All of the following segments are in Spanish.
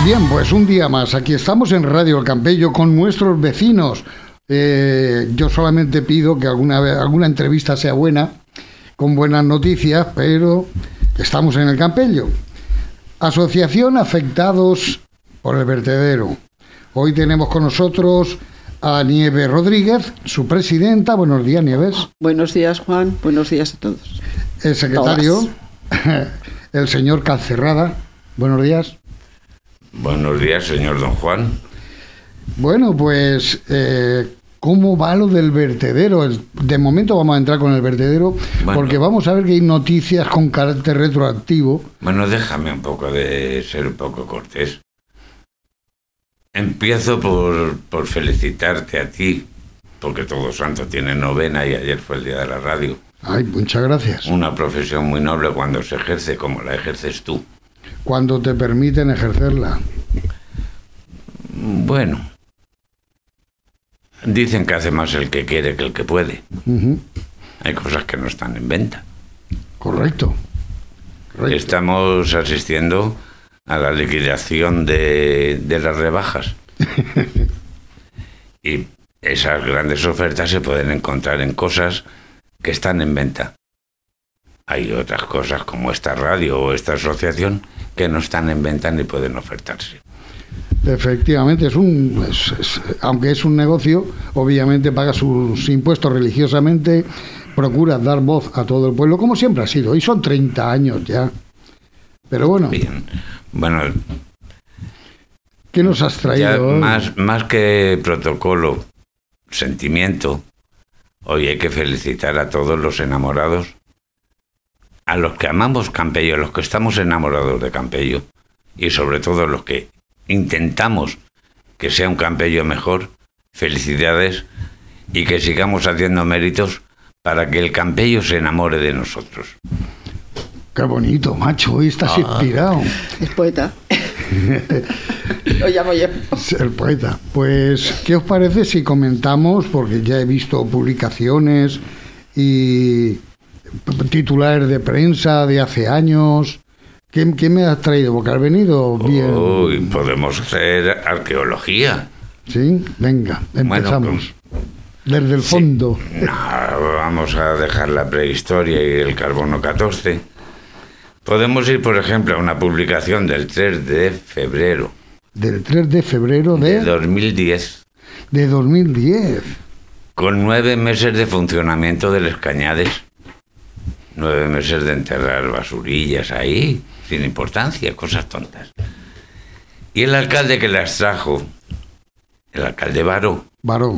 Bien, pues un día más. Aquí estamos en Radio El Campello con nuestros vecinos. Yo solamente pido que alguna entrevista sea buena, con buenas noticias, pero estamos en El Campello. Asociación Afectados por el Vertedero. Hoy tenemos con nosotros a Nieves Rodríguez, su presidenta. Buenos días, Nieves. Buenos días, Juan. Buenos días a todos. El secretario, el señor Calcerrada. Buenos días. Buenos días, señor don Juan. Bueno, pues, ¿cómo va lo del vertedero? De momento vamos a entrar con el vertedero, bueno, porque vamos a ver que hay noticias con carácter retroactivo. Bueno, déjame un poco de ser un poco cortés. Empiezo por felicitarte a ti, porque Todos Santos tiene novena y ayer fue el día de la radio. Ay, muchas gracias. Una profesión muy noble cuando se ejerce como la ejerces tú. Cuando te permiten ejercerla. Bueno, dicen que hace más el que quiere que el que puede. Uh-huh. Hay cosas que no están en venta. Correcto. Estamos asistiendo a la liquidación de las rebajas. Y esas grandes ofertas se pueden encontrar en cosas que están en venta. Hay otras cosas como esta radio o esta asociación que no están en venta ni pueden ofertarse. Efectivamente, aunque es un negocio, obviamente paga sus impuestos religiosamente, procura dar voz a todo el pueblo, como siempre ha sido, y son 30 años ya. Pero bueno. Bien. Bueno, ¿qué nos has traído hoy? Más que protocolo, sentimiento, hoy hay que felicitar a todos los enamorados, a los que amamos Campello, a los que estamos enamorados de Campello, y sobre todo los que intentamos que sea un Campello mejor. Felicidades, y que sigamos haciendo méritos para que el Campello se enamore de nosotros. Qué bonito, macho, hoy estás inspirado. Es poeta. Lo llamo yo. El poeta. Pues, ¿qué os parece si comentamos, porque ya he visto publicaciones y titulares de prensa de hace años? ¿Qué me has traído? Porque has venido bien. Uy, podemos hacer arqueología. Sí, venga, empezamos. Bueno, desde el fondo. No, vamos a dejar la prehistoria y el carbono 14. Podemos ir, por ejemplo, a una publicación del 3 de febrero. ¿Del 3 de febrero de 2010. De 2010. Con 9 meses de funcionamiento de Les Cañades. 9 meses de enterrar basurillas ahí, sin importancia, cosas tontas. Y el alcalde que las trajo, el alcalde Baró,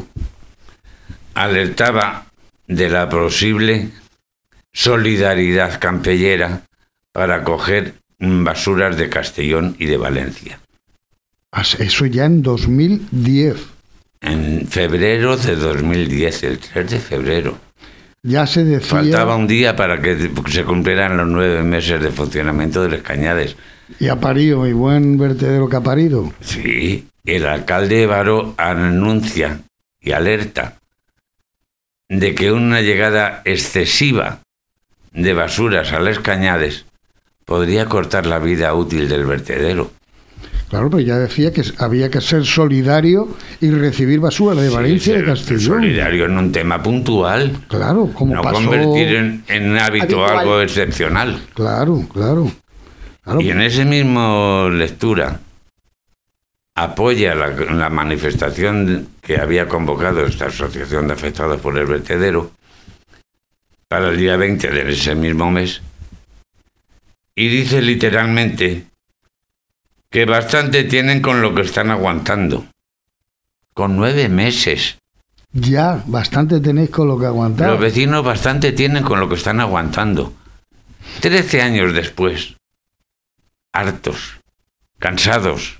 alertaba de la posible solidaridad campellera para acoger basuras de Castellón y de Valencia. Eso ya en 2010. En febrero de 2010, el 3 de febrero. Ya se decía... Faltaba un día para que se cumplieran los 9 meses de funcionamiento de Les Cañades. Y ha parido, y buen vertedero que ha parido. Sí, el alcalde Baró anuncia y alerta de que una llegada excesiva de basuras a Les Cañades podría cortar la vida útil del vertedero. Claro, pero ya decía que había que ser solidario y recibir basura de Valencia y de Castellón. Solidario en un tema puntual. Claro, como no pasó... convertir en hábito algo excepcional. Claro. Y en ese mismo lectura apoya la manifestación que había convocado esta asociación de afectados por el vertedero para el día 20 de ese mismo mes, y dice literalmente que bastante tienen con lo que están aguantando. Con 9 meses. Ya, bastante tenéis con lo que aguantar. Los vecinos bastante tienen con lo que están aguantando. 13 años después. Hartos. Cansados.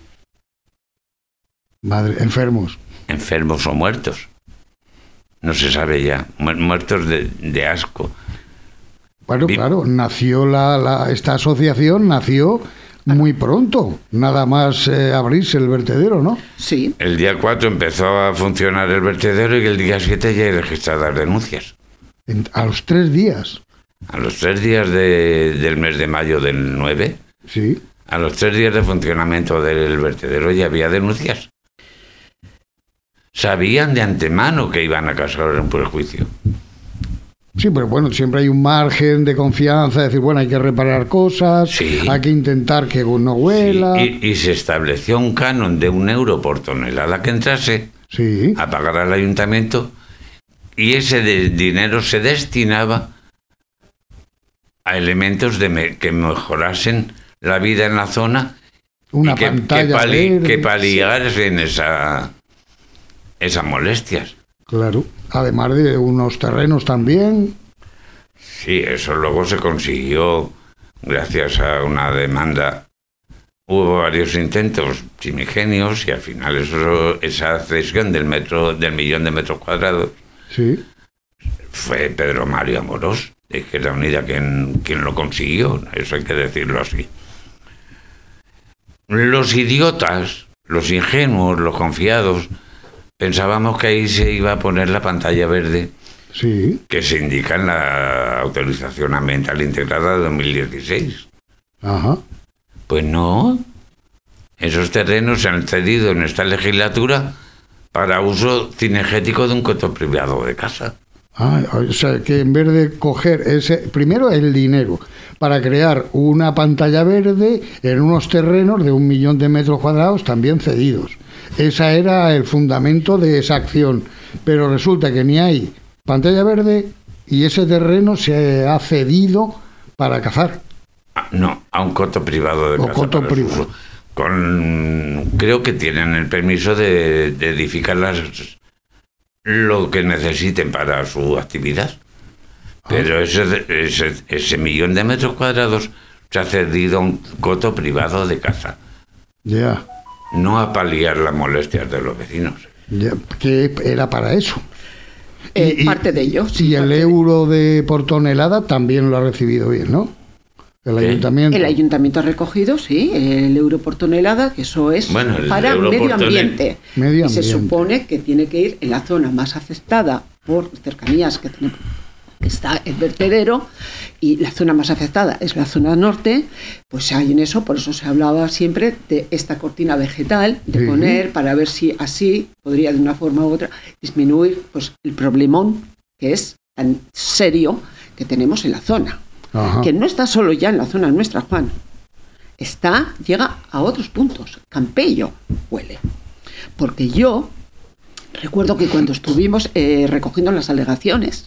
Madre, enfermos. Enfermos o muertos. No se sabe ya. Muertos de asco. Bueno, claro, nació esta asociación, nació muy pronto, nada más abrirse el vertedero, ¿no? Sí. El día 4 empezó a funcionar el vertedero y el día 7 ya hay registradas denuncias. A los 3 días. A los 3 días del mes de mayo del 9, sí, A los 3 días de funcionamiento del vertedero ya había denuncias. Sabían de antemano que iban a causar un perjuicio. Sí, pero bueno, siempre hay un margen de confianza, decir, bueno, hay que reparar cosas, sí, hay que intentar que no huela. Sí, y se estableció un canon de €1 por tonelada que entrase, sí, a pagar al ayuntamiento, y ese dinero se destinaba a elementos que mejorasen la vida en la zona. Una y pantalla verde, que paliasen esas molestias. Claro, además de unos terrenos también. Sí, eso luego se consiguió gracias a una demanda. Hubo varios intentos primigenios y al final esa cesión del 1.000.000 de metros cuadrados, sí, fue Pedro Mario Amorós, de Izquierda Unida, quien lo consiguió, eso hay que decirlo así. Los idiotas, los ingenuos, los confiados, pensábamos que ahí se iba a poner la pantalla verde, sí, que se indica en la autorización ambiental integrada de 2016. Ajá. Pues no. Esos terrenos se han cedido en esta legislatura para uso cinegético de un coto privado de casa. O sea, que en vez de coger primero el dinero para crear una pantalla verde en unos terrenos de 1.000.000 de metros cuadrados también cedidos. Ese era el fundamento de esa acción. Pero resulta que ni hay pantalla verde y ese terreno se ha cedido para cazar. No, a un coto privado de casa. Coto privado. Creo que tienen el permiso de edificar lo que necesiten para su actividad. Pero ese 1.000.000 de metros cuadrados se ha cedido a un coto privado de caza. Ya. No a paliar las molestias de los vecinos. Ya, que era para eso. Parte de ello. Sí, y el euro por tonelada también lo ha recibido bien, ¿no? El ayuntamiento. El ayuntamiento ha recogido, sí, el euro por tonelada, que eso es para medio ambiente. Y se supone que tiene que ir en la zona más afectada por cercanías que tenemos, que está el vertedero, y la zona más afectada es la zona norte. Pues hay en eso, por eso se hablaba siempre de esta cortina vegetal, de poner, para ver si así podría de una forma u otra disminuir pues el problemón que es tan serio que tenemos en la zona. Ajá. Que no está solo ya en la zona nuestra, Juan. Llega a otros puntos. Campello huele. Porque yo recuerdo que cuando estuvimos recogiendo las alegaciones,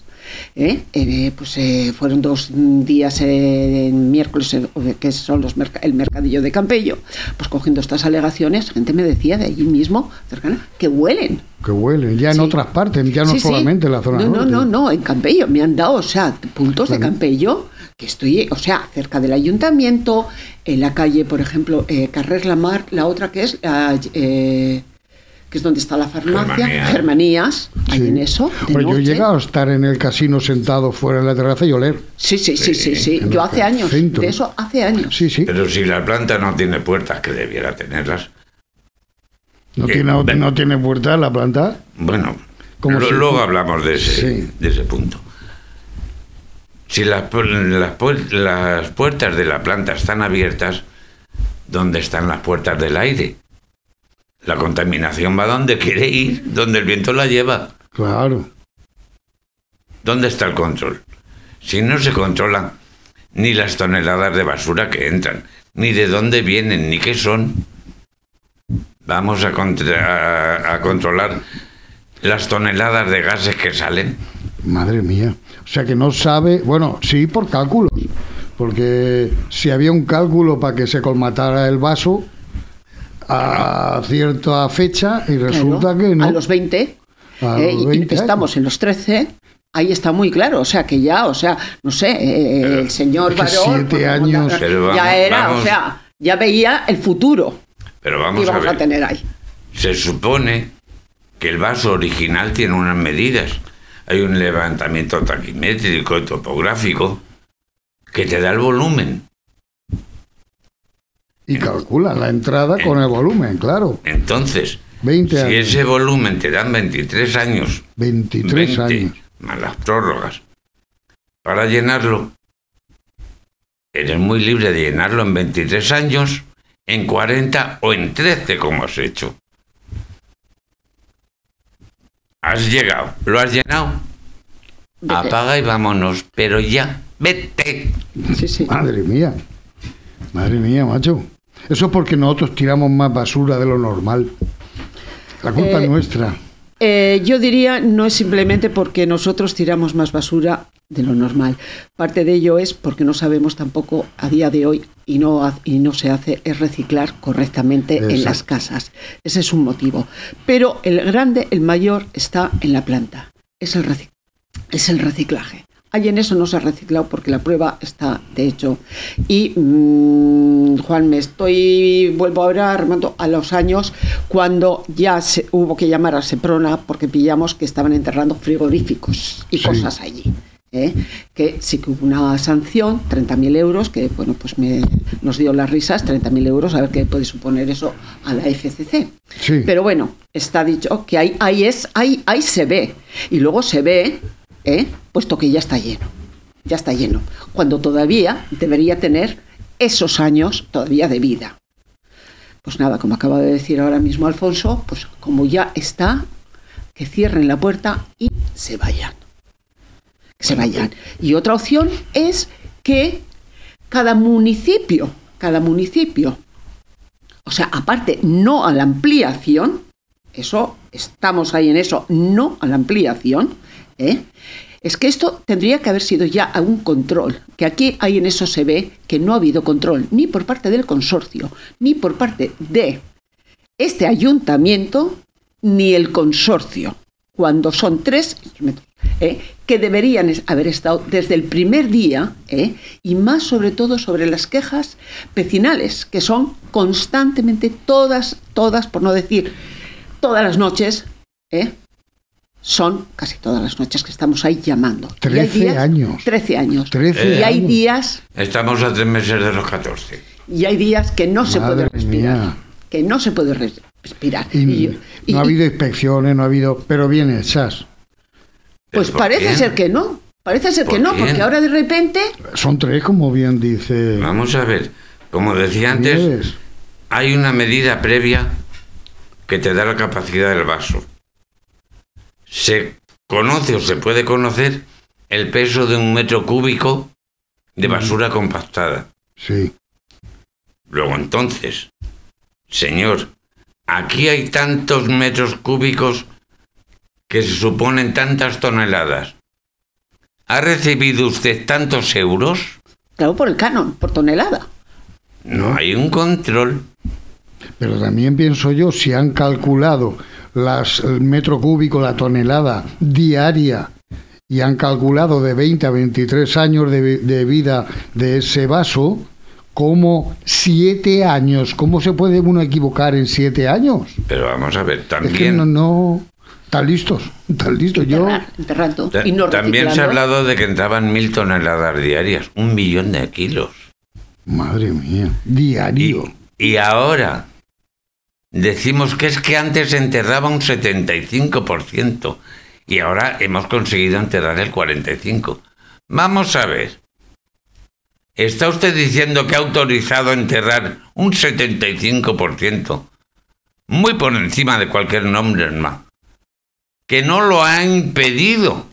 fueron 2 días en miércoles, que son el mercadillo de Campello, pues cogiendo estas alegaciones, gente me decía de allí mismo, cercana, que huelen. Que huelen, ya en otras partes, ya no solamente en la zona norte. No, en Campello me han dado, puntos de Campello, que estoy, cerca del ayuntamiento, en la calle, por ejemplo, Carrer La Mar, la otra que es que es donde está la farmacia, Germanías, ahí en eso. Yo he llegado a estar en el casino sentado fuera en la terraza y oler. Sí. Yo hace años, de eso hace años. Sí. Pero si la planta no tiene puertas, que debiera tenerlas. ¿No tiene puertas la planta? Bueno, luego hablamos de ese punto. Si las puertas de la planta están abiertas, ¿dónde están las puertas del aire? La contaminación va donde quiere ir, donde el viento la lleva. Claro. ¿Dónde está el control? Si no se controlan ni las toneladas de basura que entran, ni de dónde vienen, ni qué son, vamos a controlar las toneladas de gases que salen. Madre mía. O sea que no sabe, bueno, sí por cálculos, porque si había un cálculo para que se colmatara el vaso a cierta fecha y resulta que no. A los 20, estamos en los 13, ahí está muy claro, que ya, no sé, el señor Barón 7 años ya era, ya veía el futuro. Pero vamos a ver, a tener ahí. Se supone que el vaso original tiene unas medidas. Hay un levantamiento taquimétrico y topográfico que te da el volumen. Y calcula la entrada con el volumen, claro. Entonces, 20 años. Si ese volumen te dan 23 años, 23 años, más las prórrogas, para llenarlo, eres muy libre de llenarlo en 23 años en 40 o en 13 como has hecho. Has llegado, lo has llenado. Vete. Apaga y vámonos, pero ya, vete. Sí. Madre mía, macho. Eso es porque nosotros tiramos más basura de lo normal. La culpa es nuestra. Yo diría, no es simplemente porque nosotros tiramos más basura de lo normal. Parte de ello es porque no sabemos tampoco a día de hoy y no se hace es reciclar correctamente en las casas. Ese es un motivo. Pero el mayor está en la planta. Es el reciclaje. Ahí en eso no se ha reciclado porque la prueba está de hecho. Y Juan, vuelvo ahora remando a los años cuando ya hubo que llamar a Seprona porque pillamos que estaban enterrando frigoríficos y cosas allí. Que sí que hubo una sanción, 30.000 euros, que bueno, pues nos dio las risas, 30.000 euros, a ver qué puede suponer eso a la FCC. Sí. Pero bueno, está dicho que ahí se ve. Y luego se ve, puesto que ya está lleno, cuando todavía debería tener esos años todavía de vida. Pues nada, como acaba de decir ahora mismo Alfonso, pues como ya está, que cierren la puerta y se vayan. Y otra opción es que cada municipio, o sea, aparte, no a la ampliación, eso, estamos ahí en eso, no a la ampliación, es que esto tendría que haber sido ya un control, que aquí ahí en eso se ve que no ha habido control, ni por parte del consorcio, ni por parte de este ayuntamiento, ni el consorcio, cuando son 3 instrumentos. Que deberían haber estado desde el primer día, y más sobre todo sobre las quejas vecinales, que son constantemente todas, por no decir todas las noches, son casi todas las noches que estamos ahí llamando. 13 años. Y hay días... Estamos a 3 meses de los 14. Y hay días que no se puede respirar. Mía. Que no se puede respirar. No ha habido inspecciones, no ha habido... Pero bien hechas. Pues parece ser que no, porque ahora de repente... Son 3, como bien dice... Vamos a ver, como decía antes, hay una medida previa que te da la capacidad del vaso. Se conoce o se puede conocer el peso de 1 metro cúbico de basura compactada. Sí. Luego entonces, señor, aquí hay tantos metros cúbicos que se suponen tantas toneladas. ¿Ha recibido usted tantos euros? Claro, por el canon, por tonelada. No hay un control. Pero también pienso yo, si han calculado el metro cúbico, la tonelada diaria, y han calculado de 20 a 23 años de vida de ese vaso, ¿cómo 7 años? ¿Cómo se puede uno equivocar en 7 años? Pero vamos a ver, también... Es que no... Están listos. Enterrando. Y no también se ha hablado de que entraban 1.000 toneladas diarias, 1 millón de kilos. Madre mía, diario. Y ahora decimos que es que antes se enterraba un 75% y ahora hemos conseguido enterrar el 45%. Vamos a ver. ¿Está usted diciendo que ha autorizado enterrar un 75%? Muy por encima de cualquier nombre más. Que no lo ha impedido.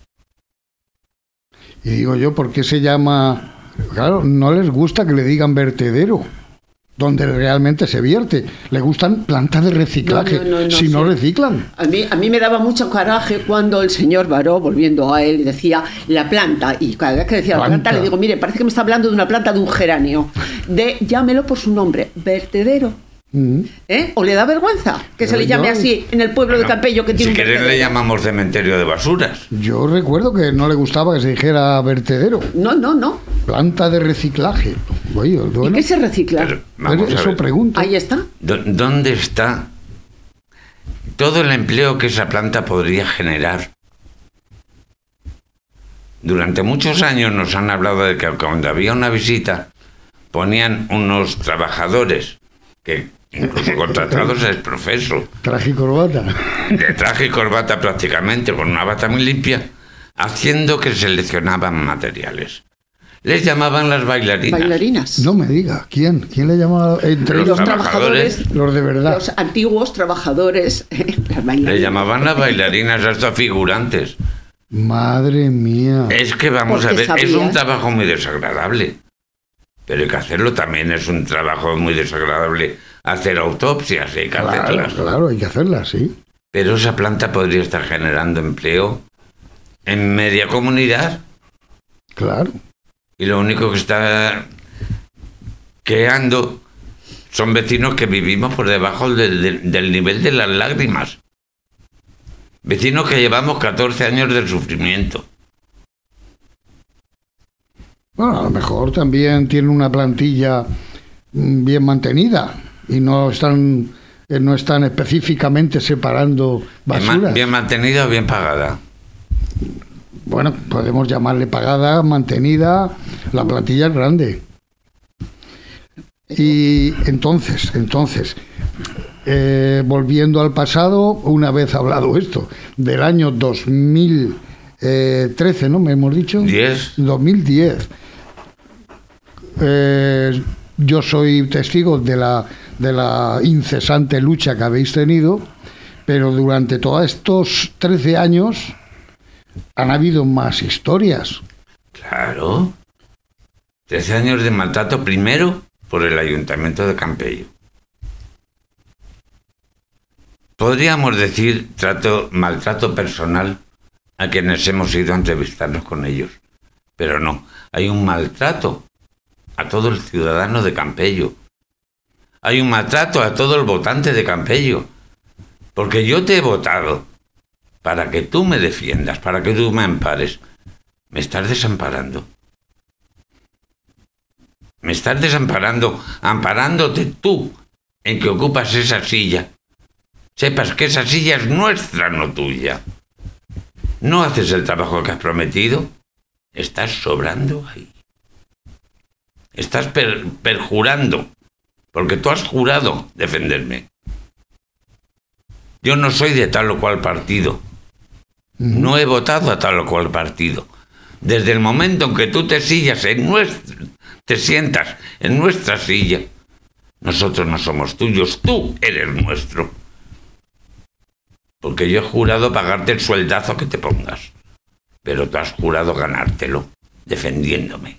Y digo yo, ¿por qué se llama? Claro, no les gusta que le digan vertedero, donde realmente se vierte. Le gustan plantas de reciclaje, no reciclan. A mí me daba mucho coraje cuando el señor Baró, volviendo a él, decía la planta, y cada vez que decía la planta le digo, mire, parece que me está hablando de una planta de un geranio, llámelo por su nombre, vertedero. ¿O le da vergüenza que se le llame así en el pueblo de Campello que tiene si querés le llamamos cementerio de basuras? Yo recuerdo que no le gustaba que se dijera vertedero. No. Planta de reciclaje. Oye, bueno. ¿Y qué se recicla? Pero eso pregunto. Ahí está. ¿Dónde está todo el empleo que esa planta podría generar? Durante muchos años nos han hablado de que cuando había una visita ponían unos trabajadores que incluso contratados es profeso. Traje y corbata. De traje y corbata prácticamente, con una bata muy limpia, haciendo que seleccionaban materiales. Les llamaban las bailarinas. No me diga, ¿quién le llamaba? Entre los trabajadores, los de verdad. Los antiguos trabajadores, las bailarinas. Le llamaban las bailarinas, hasta figurantes. Madre mía. Es que vamos a ver, es un trabajo muy desagradable. Pero hay que hacerlo también, es un trabajo muy desagradable hacer autopsias, hay que hacerlas. Claro, hay que hacerlas, sí. Pero esa planta podría estar generando empleo en media comunidad. Claro. Y lo único que está creando son vecinos que vivimos por debajo del nivel de las lágrimas. Vecinos que llevamos 14 años de sufrimiento. Bueno, a lo mejor también tienen una plantilla bien mantenida y no están específicamente separando basuras. ¿Bien mantenida o bien pagada? Bueno, podemos llamarle pagada, mantenida, la plantilla es grande. Y entonces, volviendo al pasado, una vez hablado esto, del año 2013, ¿no? ¿Me hemos dicho? 2010. Yo soy testigo de la incesante lucha que habéis tenido, pero durante todos estos 13 años han habido más historias. Claro. 13 años de maltrato, primero por el Ayuntamiento de Campello. Podríamos decir maltrato personal a quienes hemos ido a entrevistarnos con ellos. Pero no, hay un maltrato a todo el ciudadano de Campello. Hay un maltrato a todo el votante de Campello. Porque yo te he votado para que tú me defiendas, para que tú me ampares. Me estás desamparando. Me estás desamparando, amparándote tú en que ocupas esa silla. Sepas que esa silla es nuestra, no tuya. No haces el trabajo que has prometido. Estás sobrando ahí. Estás perjurando, porque tú has jurado defenderme. Yo no soy de tal o cual partido. No he votado a tal o cual partido. Desde el momento en que tú te sientas en nuestra silla, nosotros no somos tuyos, tú eres nuestro. Porque yo he jurado pagarte el sueldazo que te pongas, pero tú has jurado ganártelo, defendiéndome.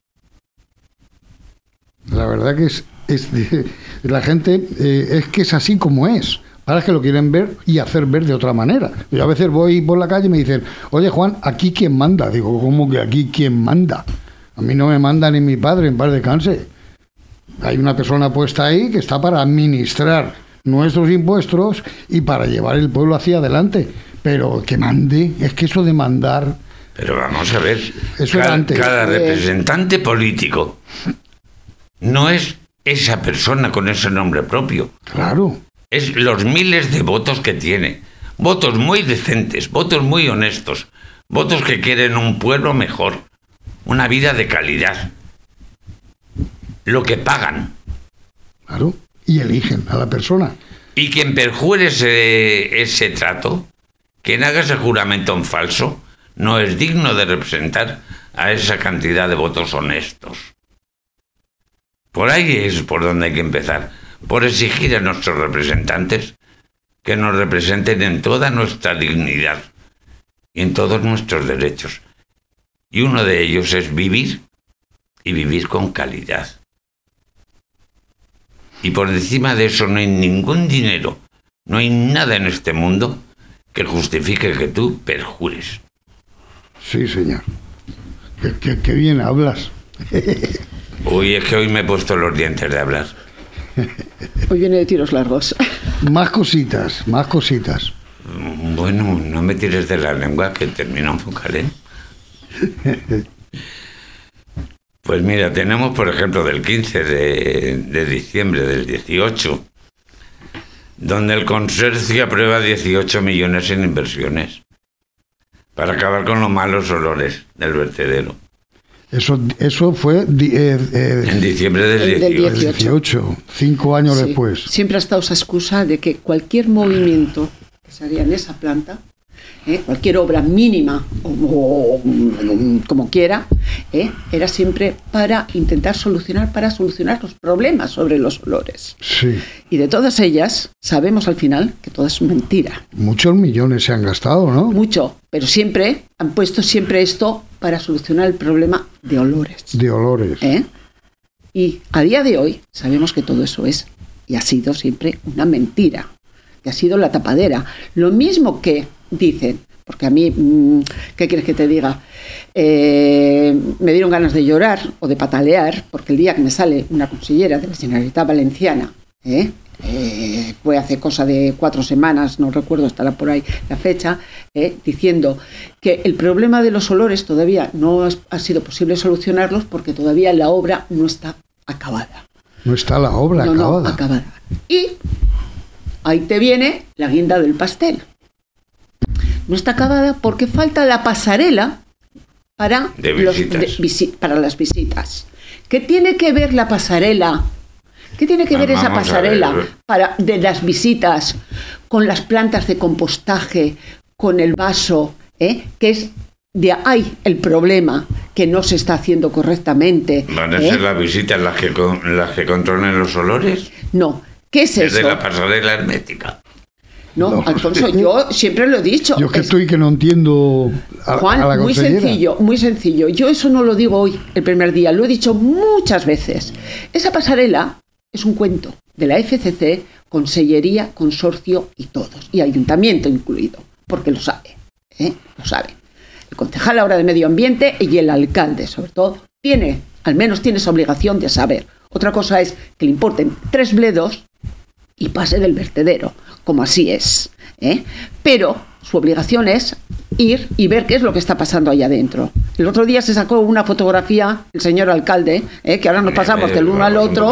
La verdad que la gente es que es así como es. Ahora es que lo quieren ver y hacer ver de otra manera. Yo a veces voy por la calle y me dicen, oye Juan, ¿aquí quién manda? Digo, ¿cómo que aquí quién manda? A mí no me manda ni mi padre, en paz descanse. Hay una persona puesta ahí que está para administrar nuestros impuestos y para llevar el pueblo hacia adelante. Pero que mande, es que eso de mandar... Pero vamos a ver, eso era antes. Cada representante político no es esa persona con ese nombre propio. Claro. Es los miles de votos que tiene. Votos muy decentes, votos muy honestos, votos que quieren un pueblo mejor, una vida de calidad. Lo que pagan. Claro, y eligen a la persona. Y quien perjure ese trato, quien haga ese juramento en falso, no es digno de representar a esa cantidad de votos honestos. Por ahí es por donde hay que empezar. Por exigir a nuestros representantes que nos representen en toda nuestra dignidad y en todos nuestros derechos. Y uno de ellos es vivir, y vivir con calidad. Y por encima de eso no hay ningún dinero, no hay nada en este mundo que justifique que tú perjures. Sí, señor. Qué bien hablas. Uy, es que hoy me he puesto los dientes de hablar. Hoy viene de tiros largos. Más cositas. Bueno, no me tires de la lengua, que termina un focal, ¿eh? Pues mira, tenemos, por ejemplo, del 15 de diciembre del 18, donde el consorcio aprueba 18 millones en inversiones para acabar con los malos olores del vertedero. Eso fue en diciembre del 18, 5 años después. Siempre ha estado esa excusa de que cualquier movimiento que se haría en esa planta cualquier obra mínima o como quiera, era siempre para intentar solucionar los problemas sobre los olores. Sí. Y de todas ellas sabemos al final que todo es mentira. Muchos millones se han gastado, ¿no? Mucho, pero siempre han puesto esto para solucionar el problema de olores. De olores. Y a día de hoy sabemos que todo eso es y ha sido siempre una mentira, que ha sido la tapadera. Lo mismo que dicen, porque a mí, ¿qué quieres que te diga? Me dieron ganas de llorar o de patalear, porque el día que me sale una consellera de la Generalitat Valenciana, fue hace cosa de 4 semanas, no recuerdo, estará por ahí la fecha, diciendo que el problema de los olores todavía no ha sido posible solucionarlos porque todavía la obra no está acabada. No está la obra acabada. No, acabada. Y ahí te viene la guinda del pastel. No está acabada porque falta la pasarela para las visitas. ¿Qué tiene que ver la pasarela? ¿Qué tiene que ver esa pasarela de las visitas con las plantas de compostaje, con el vaso, que es de ahí el problema, que no se está haciendo correctamente? ¿Van a ser las visitas las que controlen los olores? No. ¿Qué es eso? Es de la pasarela hermética. No, Alfonso, yo siempre lo he dicho. Yo que no entiendo Juan, a la consellera. Muy sencillo. Yo eso no lo digo hoy, el primer día, lo he dicho muchas veces. Esa pasarela es un cuento de la FCC, Consellería, Consorcio y todos, y Ayuntamiento incluido, porque lo sabe, lo sabe. El concejal ahora de Medio Ambiente y el alcalde, sobre todo, al menos tiene esa obligación de saber. Otra cosa es que le importen 3 bledos y pase del vertedero, como así es. Pero su obligación es ir y ver qué es lo que está pasando allá adentro. El otro día se sacó una fotografía, el señor alcalde, que ahora nos pasamos del uno al otro,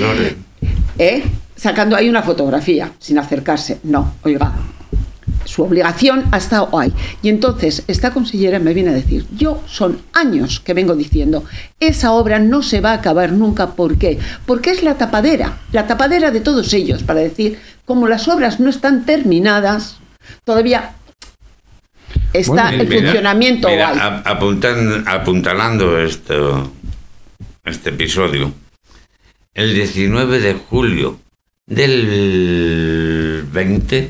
sacando ahí una fotografía, sin acercarse. No, oiga, su obligación ha estado ahí. Y entonces esta consellera me viene a decir, yo son años que vengo diciendo, esa obra no se va a acabar nunca. ¿Por qué? Porque es la tapadera de todos ellos, para decir, como las obras no están terminadas, todavía está el funcionamiento. Apuntalando este episodio, el 19 de julio del 20,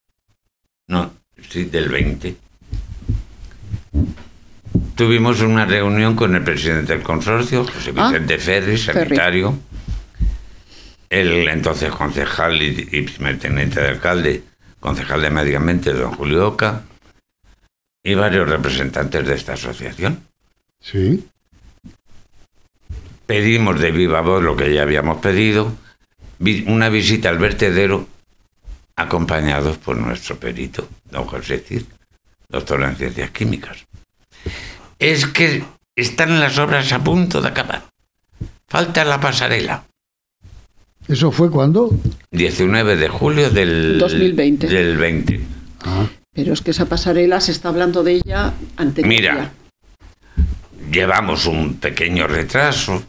del 20, tuvimos una reunión con el presidente del consorcio, José Vicente Ferri, sanitario, el entonces concejal y primer teniente de alcalde, concejal de Medio Ambiente, don Julio Oca, y varios representantes de esta asociación. Sí. Pedimos de viva voz lo que ya habíamos pedido, una visita al vertedero, acompañados por nuestro perito, don José Cid, doctor en Ciencias Químicas. Es que están las obras a punto de acabar. Falta la pasarela. ¿Eso fue cuándo? 19 de julio del 2020. Del 20. Pero es que esa pasarela se está hablando de ella antes. Mira, llevamos un pequeño retraso.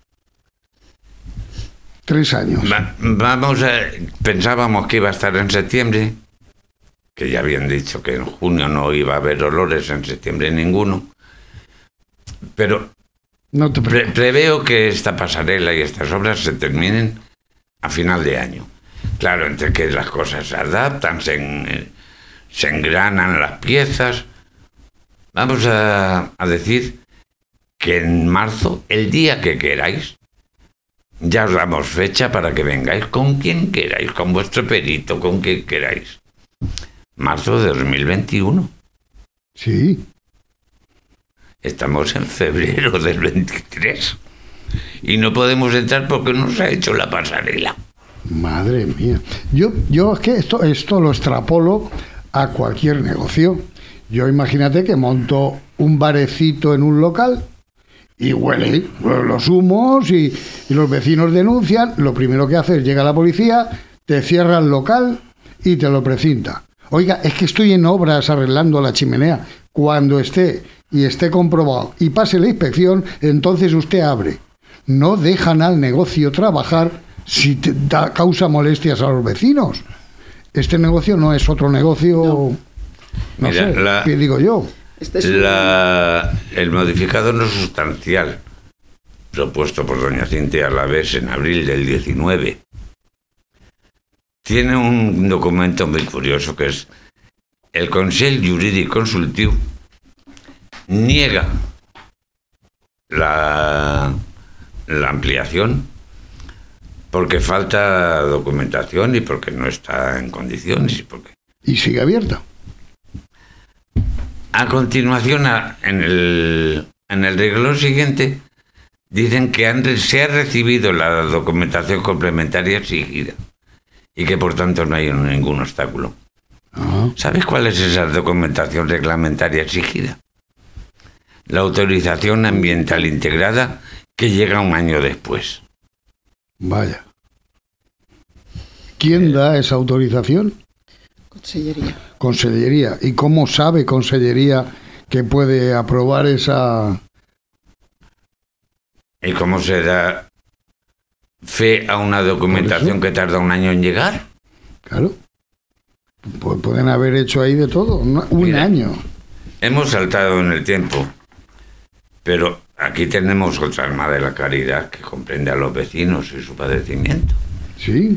3 años. Pensábamos que iba a estar en septiembre, que ya habían dicho que en junio no iba a haber olores, en septiembre ninguno. Pero no te preveo que esta pasarela y estas obras se terminen a final de año. Claro, entre que las cosas se adaptan, se engranan las piezas. Vamos a decir que en marzo, el día que queráis, ya os damos fecha para que vengáis con quien queráis, con vuestro perito, con quien queráis. Marzo de 2021. Sí. Estamos en febrero del 23 y no podemos entrar porque no se ha hecho la pasarela. Madre mía. Yo es que esto lo extrapolo a cualquier negocio. Yo imagínate que monto un barecito en un local y huele los humos y los vecinos denuncian. Lo primero que hace es llega la policía, te cierra el local y te lo precinta. Oiga, es que estoy en obras arreglando la chimenea. Cuando esté comprobado y pase la inspección, entonces usted abre. No dejan al negocio trabajar si causa molestias a los vecinos. Este negocio no es otro negocio. Mira, ¿qué digo yo? El modificado no sustancial propuesto por doña Cintia Alavés en abril del 19 tiene un documento muy curioso que es el Consell Jurídic Consultiu niega la ampliación porque falta documentación y porque no está en condiciones y sigue abierta. A continuación, en el renglón siguiente, dicen que se ha recibido la documentación complementaria exigida y que por tanto no hay ningún obstáculo. ¿Sabes cuál es esa documentación reglamentaria exigida? La autorización ambiental integrada que llega un año después. Vaya. ¿Quién da esa autorización? Consellería. ¿Y cómo sabe Consellería que puede aprobar esa...? ¿Y cómo se da fe a una documentación que tarda un año en llegar? Claro. Pues pueden haber hecho ahí de todo, un año. Hemos saltado en el tiempo, pero aquí tenemos otra alma de la caridad que comprende a los vecinos y su padecimiento. Sí.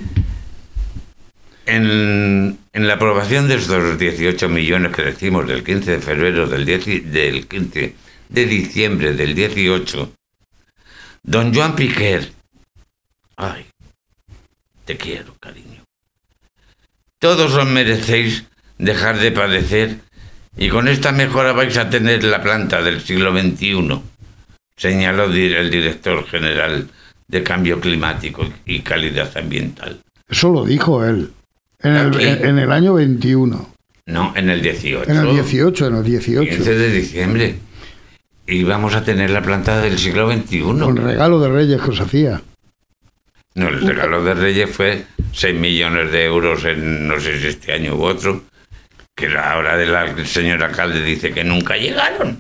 En la aprobación de estos 18 millones que decimos del 15 de febrero del 15 de diciembre del 18, don Joan Piquer, ay, te quiero, cariño. Todos os merecéis dejar de padecer y con esta mejora vais a tener la planta del siglo XXI, señaló el director general de Cambio Climático y Calidad Ambiental. Eso lo dijo él. En el año 21. No, en el 18. En el 18. 15 de diciembre. Y vamos a tener la planta del siglo XXI. Con regalo de Reyes que os hacía. No, el regalo de Reyes fue 6 millones de euros en, no sé si este año u otro, que ahora el señor alcalde dice que nunca llegaron.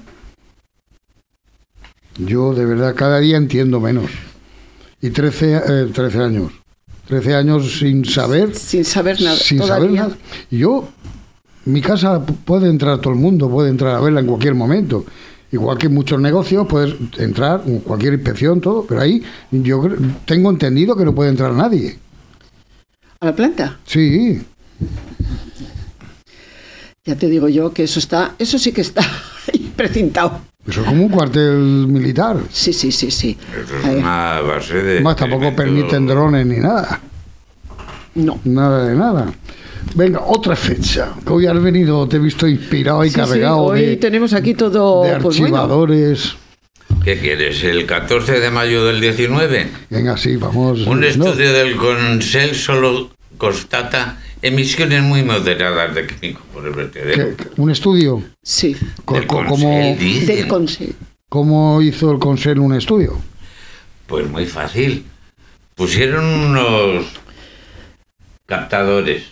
Yo de verdad cada día entiendo menos. Y 13 años. 13 años sin saber nada. Sin saber nada. Yo, mi casa puede entrar todo el mundo, puede entrar a verla en cualquier momento. Igual que en muchos negocios puedes entrar, cualquier inspección, todo, pero ahí yo tengo entendido que no puede entrar nadie. ¿A la planta? Sí. Ya te digo yo que eso sí que está precintado. Eso es como un cuartel militar. Sí. Eso es una base de... Más tampoco permiten drones ni nada. No. Nada de nada. Venga, otra fecha. Que hoy has venido, te he visto inspirado y cargado. Sí, hoy tenemos aquí todo... De archivadores. ¿Qué quieres? ¿El 14 de mayo del 19? Venga, sí, vamos. Un estudio del Consell solo constata emisiones muy moderadas de químicos por el vertedero. ¿Un estudio? Sí. Del Consell. ¿Cómo hizo el Consell un estudio? Pues muy fácil. Pusieron unos captadores.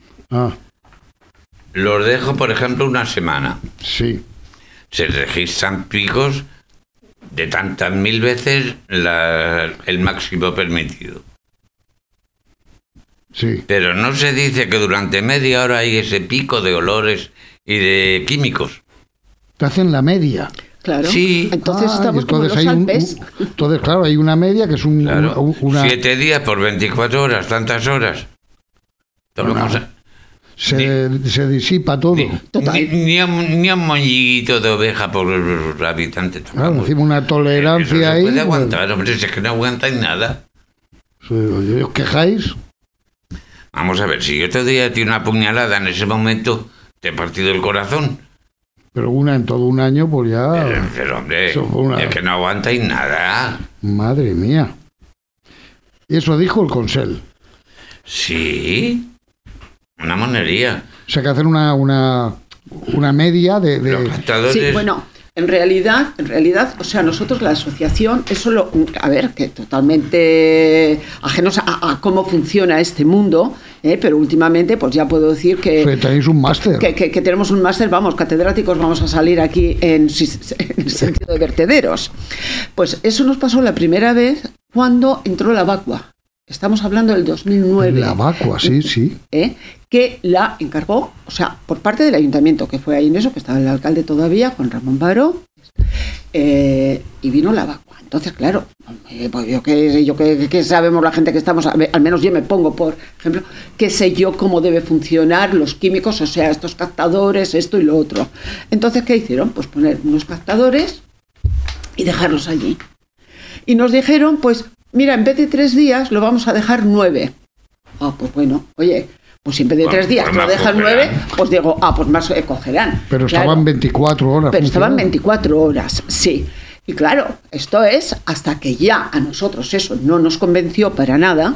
Los dejo, por ejemplo, una semana. Sí. Se registran picos de tantas mil veces el máximo permitido. Sí. Pero no se dice que durante media hora hay ese pico de olores y de químicos. Te hacen la media. Claro. Sí. Entonces estamos como los Alpes. Entonces, claro, hay una media que es claro. 7 días por 24 horas, tantas horas. Se disipa todo. Ni un moñiguito de oveja por habitante. Claro, decimos una tolerancia ahí. No puede aguantar, hombre, si es que no aguantáis nada. ¿Os quejáis? Vamos a ver, si yo te doy a ti una puñalada en ese momento, te he partido el corazón. Pero una en todo un año, pues ya... Pero hombre, es que no aguantáis nada. Madre mía. Y eso dijo el Consell. Sí, una monería. O sea, que hacen una media de... Los captadores... Sí, bueno... En realidad, o sea, nosotros la asociación es solo, que totalmente ajenos a cómo funciona este mundo, pero últimamente pues ya puedo decir que... Tenéis un máster. Que tenemos un máster, vamos, catedráticos, vamos a salir aquí en el sentido de vertederos. Pues eso nos pasó la primera vez cuando entró la vacua. Estamos hablando del 2009. La vacua, sí. que la encargó, o sea, por parte del ayuntamiento, que fue ahí en eso, que estaba el alcalde todavía, Juan Ramón Baró, y vino la vacua. Entonces, claro, pues yo que sabemos la gente que estamos, al menos yo me pongo, por ejemplo, que sé yo cómo debe funcionar los químicos, o sea, estos captadores, esto y lo otro. Entonces, ¿qué hicieron? Pues poner unos captadores y dejarlos allí. Y nos dijeron, pues, mira, en vez de 3 días lo vamos a dejar 9. Ah, pues bueno, oye, pues si en vez de 3 días lo dejan 9, pues digo, pues más cogerán. Pero estaban 24 horas. Pero estaban 24 horas, sí. Y claro, esto es hasta que ya a nosotros eso no nos convenció para nada,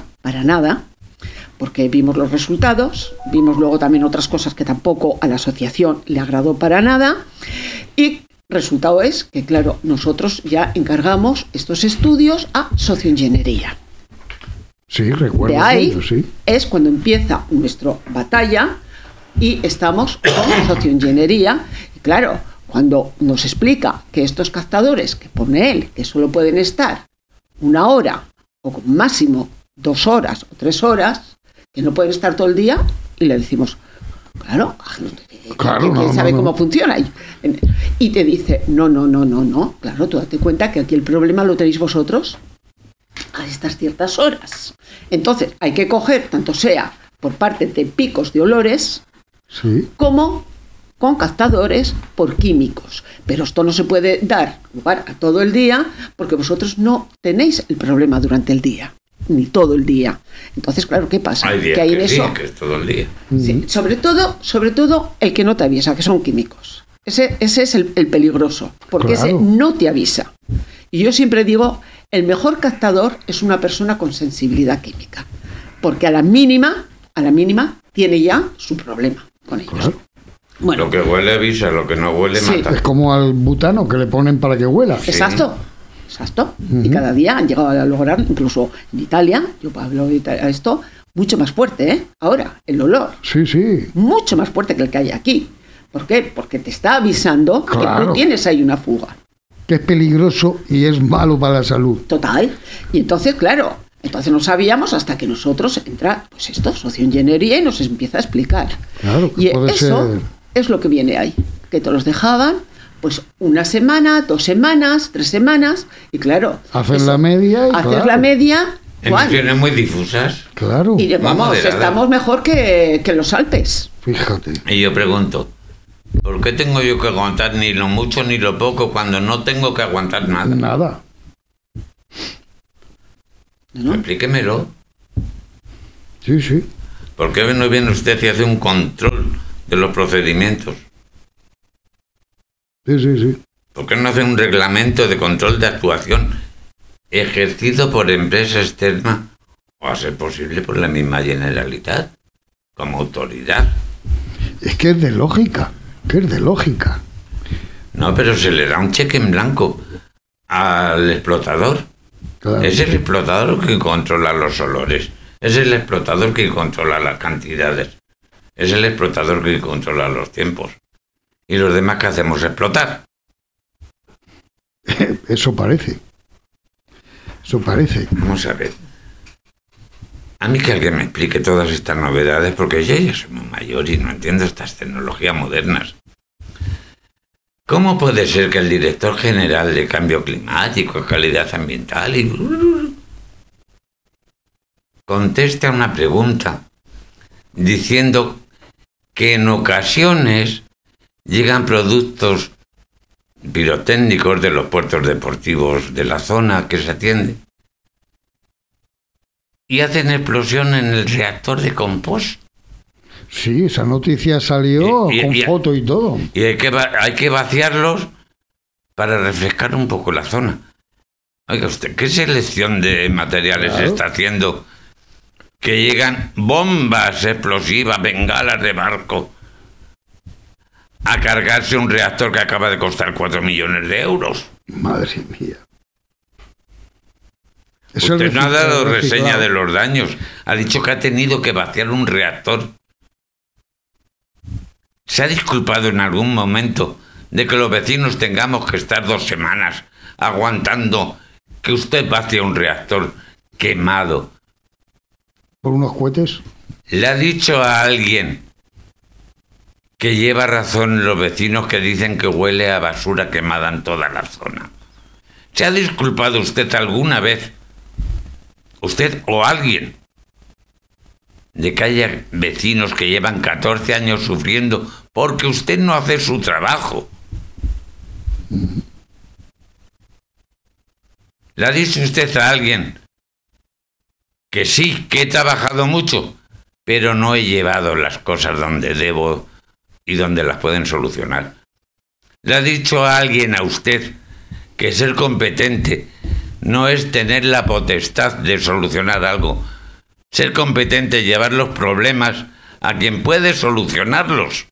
porque vimos los resultados, vimos luego también otras cosas que tampoco a la asociación le agradó para nada, y resultado es que, claro, nosotros ya encargamos estos estudios a socioingeniería. Sí, recuerdo. De ahí eso, sí. Es cuando empieza nuestra batalla y estamos con socioingeniería. Y claro, cuando nos explica que estos captadores que pone él, que solo pueden estar 1 hora o con máximo 2 horas o 3 horas, que no pueden estar todo el día, y le decimos, claro, ¿quién sabe cómo funciona? Y te dice, no, claro, tú date cuenta que aquí el problema lo tenéis vosotros a estas ciertas horas. Entonces, hay que coger, tanto sea por parte de picos de olores, sí, como con captadores por químicos. Pero esto no se puede dar lugar a todo el día, porque vosotros no tenéis el problema durante el día, ni todo el día. Entonces, claro, ¿qué pasa? Hay días que hay en que eso, sí, que es todo el día. Sí, sobre todo el que no te avisa, que son químicos. Ese es el peligroso, porque claro, ese no te avisa. Y yo siempre digo, el mejor captador es una persona con sensibilidad química, porque a la mínima tiene ya su problema con ellos. Claro. Bueno, lo que huele avisa, lo que no huele mata. Es como al butano que le ponen para que huela. Exacto. Y cada día han llegado a lograr, incluso en Italia, yo hablo de esto, mucho más fuerte, ¿eh? Ahora, el olor. Sí. Mucho más fuerte que el que hay aquí. ¿Por qué? Porque te está avisando, claro, que tú tienes ahí una fuga. Que es peligroso y es malo para la salud. Total. Y entonces, claro, no sabíamos hasta que nosotros entra, pues esto, socioingeniería, y nos empieza a explicar. Claro, y puede eso ser. Es lo que viene ahí, que te los dejaban pues 1 semana, 2 semanas, 3 semanas, y claro, hacer la media. Hacer la media. Emisiones muy difusas. Claro. Y vamos, estamos mejor que los Alpes. Fíjate. Y yo pregunto, ¿por qué tengo yo que aguantar ni lo mucho ni lo poco cuando no tengo que aguantar nada? Nada. ¿No? Explíquemelo. Sí. ¿Por qué no viene usted y hace un control de los procedimientos? Sí. ¿Por qué no hace un reglamento de control de actuación ejercido por empresa externa o, a ser posible, por la misma Generalitat como autoridad? Es que es de lógica. No, pero se le da un cheque en blanco al explotador. Claro. Es el explotador que controla los olores. Es el explotador que controla las cantidades. Es el explotador que controla los tiempos. ¿Y los demás qué hacemos? ¿Explotar? Eso parece. Vamos a ver. A mí que alguien me explique todas estas novedades, porque yo ya soy muy mayor y no entiendo estas tecnologías modernas. ¿Cómo puede ser que el director general de Cambio Climático, Calidad Ambiental conteste a una pregunta diciendo que en ocasiones llegan productos pirotécnicos de los puertos deportivos de la zona que se atiende y hacen explosión en el reactor de compost? Sí, esa noticia salió con foto y todo. Y hay que vaciarlos para refrescar un poco la zona. Oiga usted, ¿qué selección de materiales está haciendo? Que llegan bombas explosivas, bengalas de barco, a cargarse un reactor que acaba de costar 4 millones de euros. Madre mía. Usted no ha dado reseña de los daños. Ha dicho que ha tenido que vaciar un reactor. ¿Se ha disculpado en algún momento de que los vecinos tengamos que estar 2 semanas aguantando que usted vacíe un reactor quemado? ¿Por unos cohetes? ¿Le ha dicho a alguien que lleva razón los vecinos que dicen que huele a basura quemada en toda la zona? ¿Se ha disculpado usted alguna vez, usted o alguien, de que haya vecinos que llevan 14 años sufriendo porque usted no hace su trabajo? ¿Le ha dicho usted a alguien que sí, que he trabajado mucho, pero no he llevado las cosas donde debo y donde las pueden solucionar? ¿Le ha dicho a alguien, a usted, que ser competente no es tener la potestad de solucionar algo? Ser competente es llevar los problemas a quien puede solucionarlos.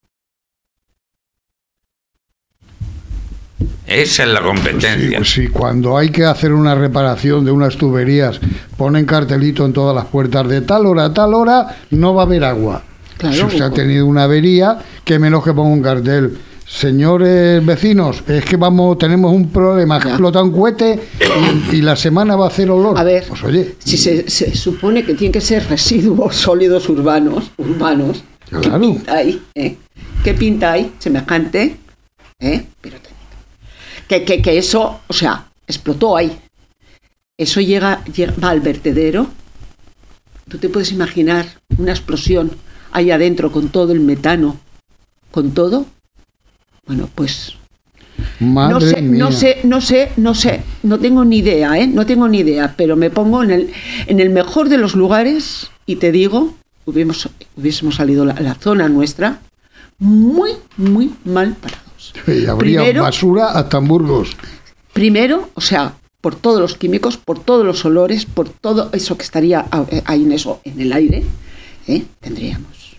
Esa es la competencia. Pues sí, cuando hay que hacer una reparación de unas tuberías, ponen cartelito en todas las puertas de tal hora a tal hora no va a haber agua. Claro, si usted ha tenido una avería, que menos que ponga un cartel. Señores vecinos, es que tenemos un problema, explota un cohete y la semana va a hacer olor. A ver, pues oye, si se supone que tienen que ser residuos sólidos urbanos, claro. ¿Qué pinta ahí? ¿Qué pinta ahí? Semejante, pero que eso, o sea, explotó ahí. Eso va al vertedero. ¿Tú te puedes imaginar una explosión ahí adentro con todo el metano, con todo? Bueno, pues Madre mía. no sé, no tengo ni idea, no tengo ni idea, pero me pongo en el mejor de los lugares y te digo, hubiésemos salido la zona nuestra muy, muy mal parados. Y habría basura hasta en Burgos. Primero, o sea, por todos los químicos, por todos los olores, por todo eso que estaría ahí en el aire, tendríamos.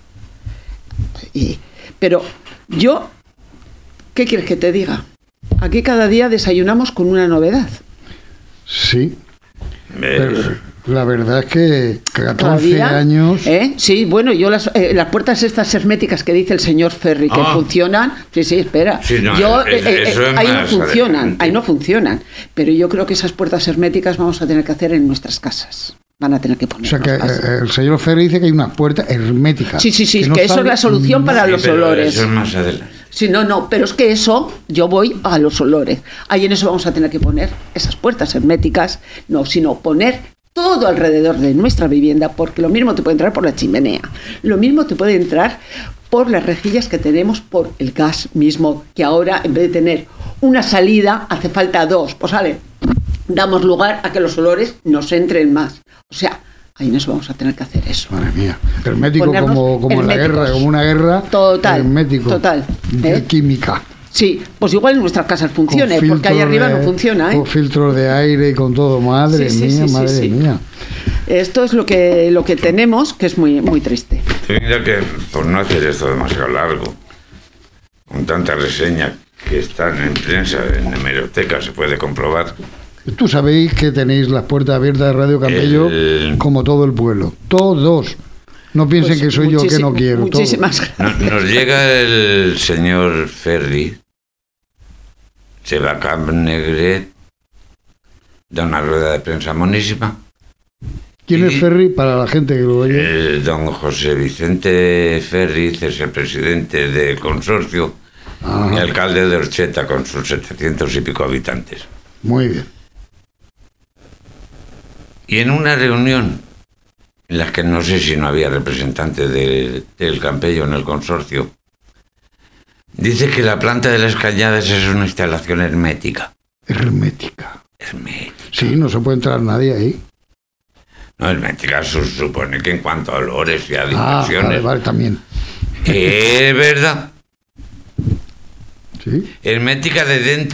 Pero yo, ¿qué quieres que te diga? Aquí cada día desayunamos con una novedad. Sí. Pero la verdad es que 14 años... Sí, bueno, yo las puertas estas herméticas que dice el señor Ferri, que funcionan... Sí, espera. Sí, no, ahí no funcionan. Pero yo creo que esas puertas herméticas vamos a tener que hacer en nuestras casas. Van a tener que poner. O sea, que el señor Ferri dice que hay una puerta hermética. Sí, que eso es la solución para los olores. Eso es más adelante. Sí, no, pero es que eso, yo voy a los olores. Ahí en eso vamos a tener que poner esas puertas herméticas, sino poner todo alrededor de nuestra vivienda, porque lo mismo te puede entrar por la chimenea, lo mismo te puede entrar por las rejillas que tenemos, por el gas mismo, que ahora en vez de tener una salida, hace falta dos. Pues vale, damos lugar a que los olores nos entren más. O sea, ahí nos vamos a tener que hacer eso. Madre mía, hermético como en la guerra, como una guerra. Total, hermético. Total. De química. Sí, pues igual en nuestras casas funcione, porque ahí arriba no funciona. Con filtros de aire y con todo, madre mía. Esto es lo que tenemos, que es muy, muy triste. Mira que, por no hacer esto demasiado largo, con tanta reseña que están en prensa, en hemeroteca, se puede comprobar. Tú sabéis que tenéis las puertas abiertas de Radio Campello como todo el pueblo. Todos. No piensen que soy yo que no quiero. Muchísimas gracias. Nos llega el señor Ferri, se va a Camp Negret, da una rueda de prensa monísima. ¿Quién es Ferri para la gente que lo oye? Don José Vicente Ferri es el presidente del consorcio y alcalde de Orcheta con sus 700 y pico habitantes. Muy bien. Y en una reunión en la que no sé si no había representantes del Campello en el consorcio, dice que la planta de las Cañadas es una instalación hermética. Hermética. Sí, no se puede entrar nadie ahí. No, hermética supone que en cuanto a olores y a dispersiones. Vale, también. Es verdad. Sí. Hermética de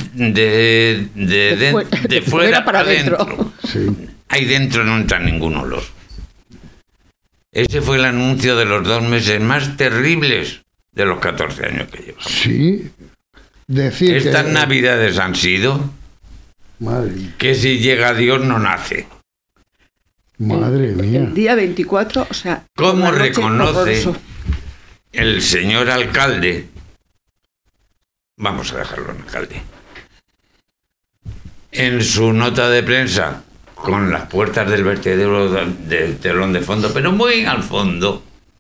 fuera para adentro. Sí. Ahí dentro no entra ningún olor. Ese fue el anuncio de los 2 meses más terribles de los 14 años que llevo. Sí. Estas navidades han sido que si llega Dios no nace. Madre mía. El día 24, o sea... ¿Cómo reconoce el señor alcalde? Vamos a dejarlo en alcalde. En su nota de prensa, con las puertas del vertedero de telón de fondo, pero muy al fondo,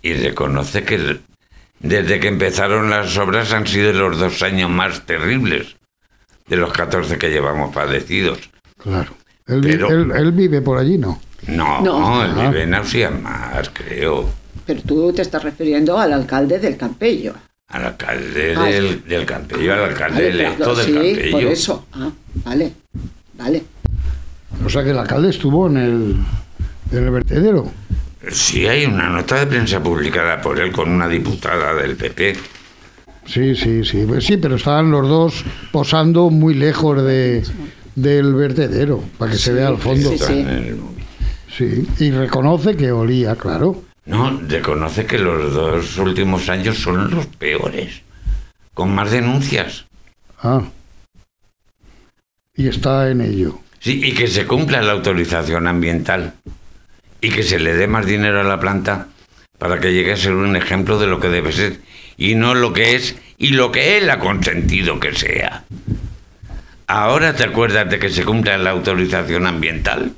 Y reconoce que desde que empezaron las obras han sido los 2 años más terribles de los 14 que llevamos padecidos. Claro. Él vive por allí, ¿no? No, él vive en Ausiamar, creo. Pero tú te estás refiriendo al alcalde del Campello. Al alcalde del Campello, al alcalde electo del Campello. Sí, por eso. Vale. O sea que el alcalde estuvo en el vertedero. Sí, hay una nota de prensa publicada por él con una diputada del PP. Sí, pero estaban los dos posando muy lejos del vertedero, para que se vea al fondo. Sí, y reconoce que olía, claro. No, reconoce que los 2 últimos años son los peores, con más denuncias. Y está en ello. Sí, y que se cumpla la autorización ambiental y que se le dé más dinero a la planta para que llegue a ser un ejemplo de lo que debe ser y no lo que es y lo que él ha consentido que sea. ¿Ahora te acuerdas de que se cumpla la autorización ambiental?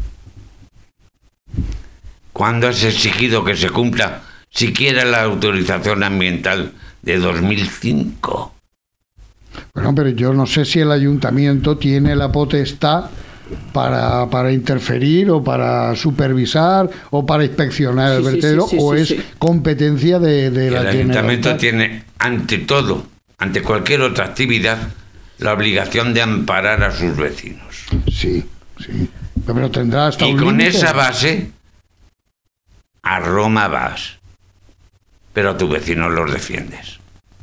¿Cuándo has exigido que se cumpla siquiera la autorización ambiental de 2005? Bueno, pero yo no sé si el ayuntamiento tiene la potestad para interferir o para supervisar o para inspeccionar el vertedero o es competencia de la Generalitat. El ayuntamiento tiene, ante todo, ante cualquier otra actividad, la obligación de amparar a sus vecinos. Sí. Pero tendrá hasta un límite. Y con esa base, a Roma vas. Pero a tus vecinos los defiendes.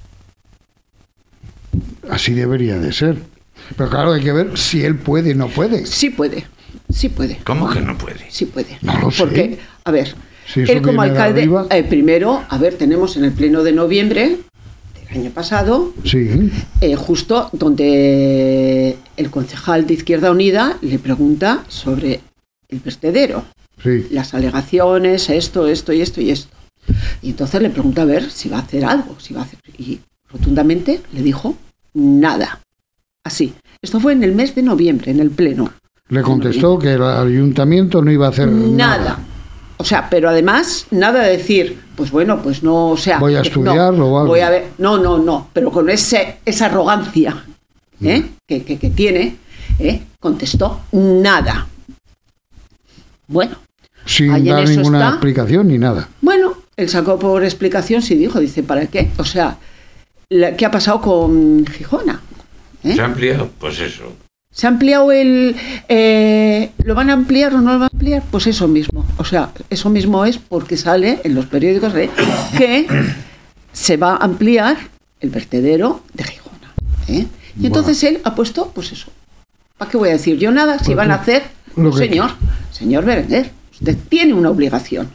Así debería de ser. Pero claro, hay que ver si él puede o no puede. Sí puede. ¿Cómo que no puede? Sí puede. No lo sé. Porque, a ver, si él como alcalde, primero, tenemos en el pleno de noviembre del año pasado, justo donde el concejal de Izquierda Unida le pregunta sobre el vertedero. Las alegaciones, esto. Y entonces le pregunta a ver si va a hacer algo, y rotundamente le dijo nada. Así. Esto fue en el mes de noviembre, en el pleno. Le contestó que el ayuntamiento no iba a hacer nada. O sea, pero además, nada de decir, pues bueno, pues no, o sea... Voy a estudiarlo o algo. Voy a ver, no, pero con esa arrogancia que tiene, contestó nada. Bueno. Sin dar ninguna explicación ni nada. Bueno, él sacó por explicación, dice, ¿para qué? O sea, ¿qué ha pasado con Gijona? ¿Se ha ampliado? Pues eso. ¿Se ha ampliado ¿lo van a ampliar o no lo van a ampliar? Pues eso mismo. O sea, eso mismo es porque sale en los periódicos que se va a ampliar el vertedero de Gijona. Y entonces él ha puesto, pues eso. ¿Para qué voy a decir yo nada? Si van a hacer, señor Berenguer, usted tiene una obligación.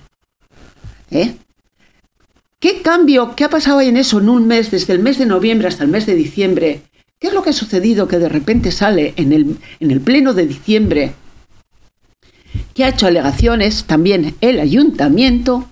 ¿Qué cambio? ¿Qué ha pasado ahí en eso en un mes, desde el mes de noviembre hasta el mes de diciembre? ¿Qué es lo que ha sucedido que de repente sale en el pleno de diciembre que ha hecho alegaciones también el ayuntamiento?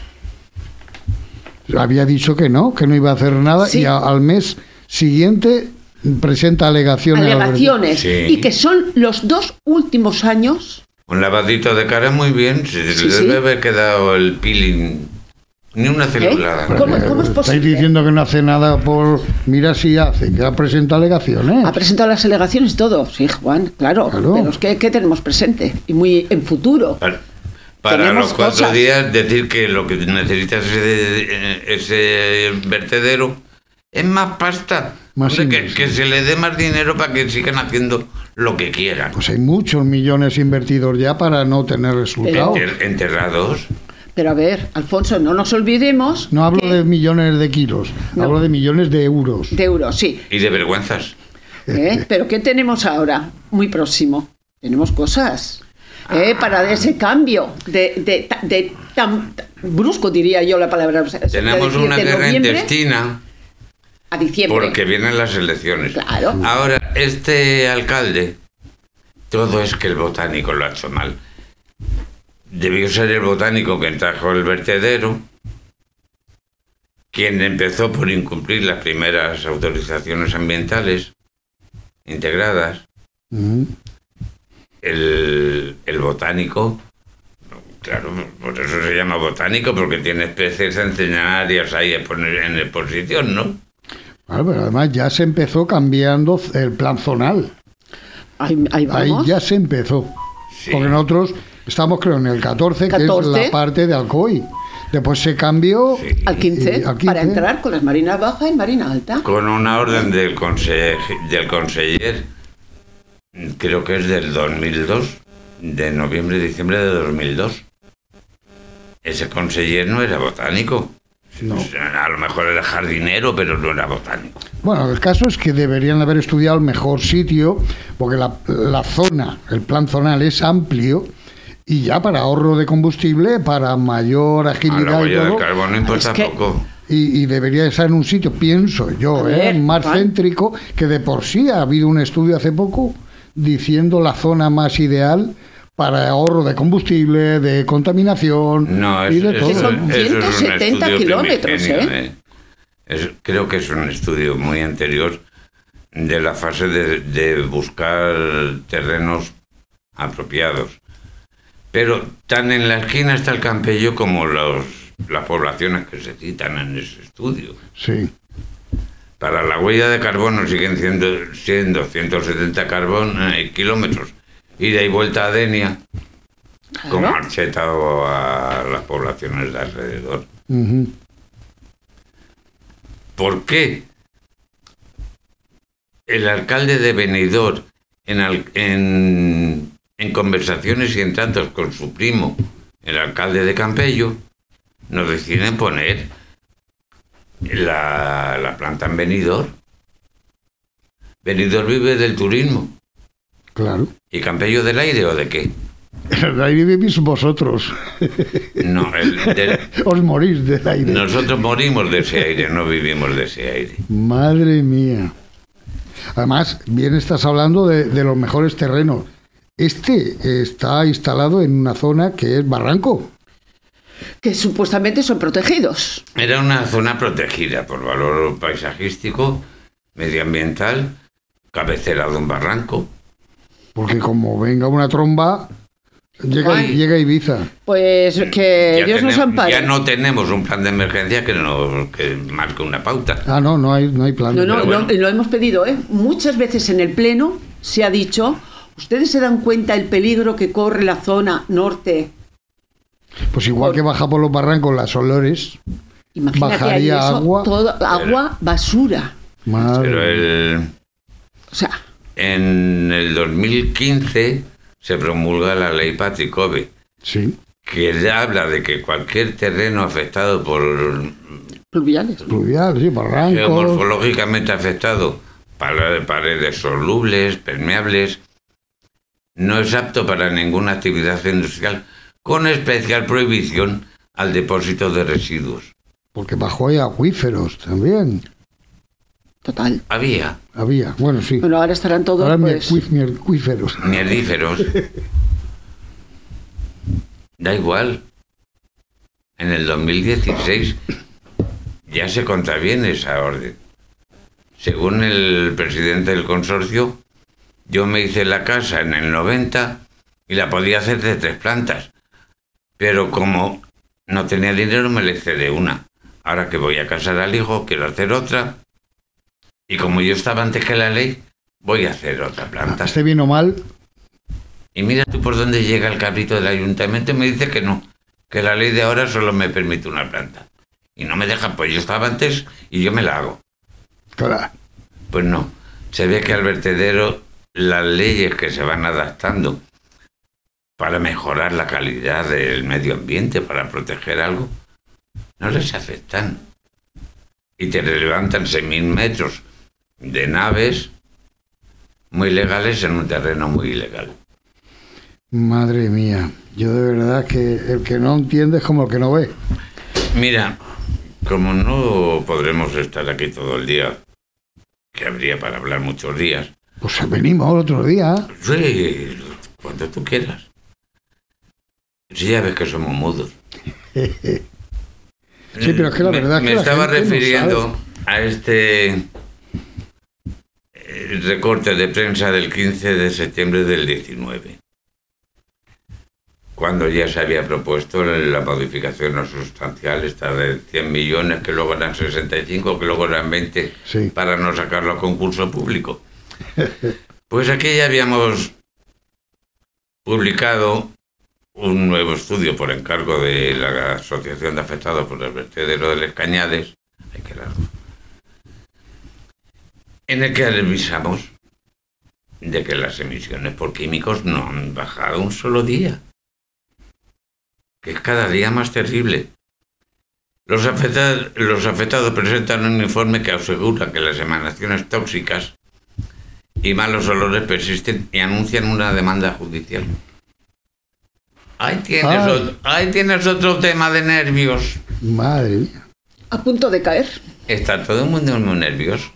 Había dicho que no iba a hacer nada y al mes siguiente presenta alegaciones. Y que son los 2 últimos años. Un lavadito de cara muy bien, se debe haber quedado el peeling. Ni una celulada. ¿Cómo es posible? Estáis diciendo que no hace nada por... Mira si hace, que ha presentado alegaciones. Ha presentado las alegaciones y todo. Sí, Juan, claro. Pero es que tenemos presente y muy en futuro. Para los 4 días decir que lo que necesita ese vertedero es más pasta. Que se le dé más dinero para que sigan haciendo lo que quieran. Pues hay muchos millones invertidos ya para no tener resultados. Enterrados. Pero a ver, Alfonso, no nos olvidemos... No hablo de millones de kilos, hablo de millones de euros. De euros, sí. Y de vergüenzas. ¿Pero qué tenemos ahora? Muy próximo. Tenemos cosas para ese cambio de tan brusco, diría yo la palabra. Tenemos una guerra intestina a diciembre. Porque vienen las elecciones. Claro. Ahora, este alcalde, todo es que el botánico lo ha hecho mal. Debió ser el botánico quien trajo el vertedero, quien empezó por incumplir las primeras autorizaciones ambientales integradas. El botánico, Claro, por eso se llama botánico, porque tiene especies centenarias ahí en exposición, ¿no? Claro, pero además ya se empezó cambiando el plan zonal. Ahí ya se empezó. Sí. Porque nosotros estamos, creo, en el 14, que es la parte de Alcoy. Después se cambió al 15, para entrar con las marinas bajas y marina alta. Con una orden del conseller, creo que es del 2002, de noviembre-diciembre de 2002. Ese conseller no era botánico. No. A lo mejor era jardinero, pero no era botánico. Bueno, el caso es que deberían haber estudiado el mejor sitio, porque la zona, el plan zonal es amplio, y ya para ahorro de combustible, para mayor agilidad. La huella del carbono importa poco. Y debería estar en un sitio, pienso yo, más céntrico, que de por sí ha habido un estudio hace poco diciendo la zona más ideal para ahorro de combustible, de contaminación y de todo. Que son 170 kilómetros, creo que es un estudio muy anterior de la fase de buscar terrenos apropiados. Pero tan en la esquina está el Campello como las poblaciones que se citan en ese estudio. Sí. Para la huella de carbono siguen siendo 170 kilómetros. Ida y vuelta a Denia, con Marcheta o a las poblaciones de alrededor. Uh-huh. ¿Por qué el alcalde de Benidorm, en conversaciones y en tratos con su primo, el alcalde de Campello, nos deciden poner la planta en Benidorm? Benidorm vive del turismo. Claro. ¿Y Campello del aire o de qué? El aire vivís vosotros. No, os morís del aire. Nosotros morimos de ese aire, no vivimos de ese aire. Madre mía. Además, bien estás hablando de los mejores terrenos. Este está instalado en una zona que es barranco. Que supuestamente son protegidos. Era una zona protegida por valor paisajístico, medioambiental, cabecera de un barranco. Porque como venga una tromba, llega a Ibiza. Pues que ya Dios nos ampare. Ya no tenemos un plan de emergencia que marque una pauta. No hay plan. No, bueno. Lo hemos pedido, Muchas veces en el Pleno se ha dicho, ¿ustedes se dan cuenta el peligro que corre la zona norte? Pues igual que baja por los barrancos las olores, bajaría eso, agua. Agua, basura. Madre. O sea... En el 2015 se promulga la ley Patrick-Cove, sí, que habla de que cualquier terreno afectado por pluviales, sí, barrancos, geomorfológicamente afectado, paredes solubles, permeables, no es apto para ninguna actividad industrial, con especial prohibición al depósito de residuos. Porque bajo hay acuíferos también. Total. Había. Bueno, sí. Bueno, ahora estarán todos... Ahora ni acuíferos. Mierdíferos. Da igual. En el 2016 ya se contraviene esa orden. Según el presidente del consorcio, yo me hice la casa en el 90 y la podía hacer de 3 plantas. Pero como no tenía dinero me le cedé una. Ahora que voy a casar al hijo, quiero hacer otra. Y como yo estaba antes que la ley, voy a hacer otra planta. ¿Esté bien o mal? Y mira tú por dónde llega el cabrito del ayuntamiento y me dice que no, que la ley de ahora solo me permite una planta. Y no me dejan, pues yo estaba antes y yo me la hago. Claro. Pues no, se ve que al vertedero las leyes que se van adaptando para mejorar la calidad del medio ambiente, para proteger algo, no les afectan. Y te levantan 6.000 metros de naves muy legales en un terreno muy ilegal. Madre mía, yo de verdad que el que no entiende es como el que no ve. Mira, como no podremos estar aquí todo el día, que habría para hablar muchos días. Pues venimos otro día. Sí, cuando tú quieras. Si ya ves que somos mudos. Sí, pero es que la verdad me estaba refiriendo a este recorte de prensa del 15 de septiembre del 19. cuando ya se había propuesto la modificación no sustancial, esta de 100 millones, que luego eran 65, que luego eran 20, sí, para no sacarlo a concurso público. Pues aquí ya habíamos publicado un nuevo estudio por encargo de la Asociación de Afectados por el Vertedero de Les Cañades, en el que avisamos de que las emisiones por químicos no han bajado un solo día, que es cada día más terrible. Los afectados presentan un informe que asegura que las emanaciones tóxicas y malos olores persisten y anuncian una demanda judicial. Ahí tienes otro tema de nervios. Madre mía. A punto de caer. Está todo el mundo muy nervioso.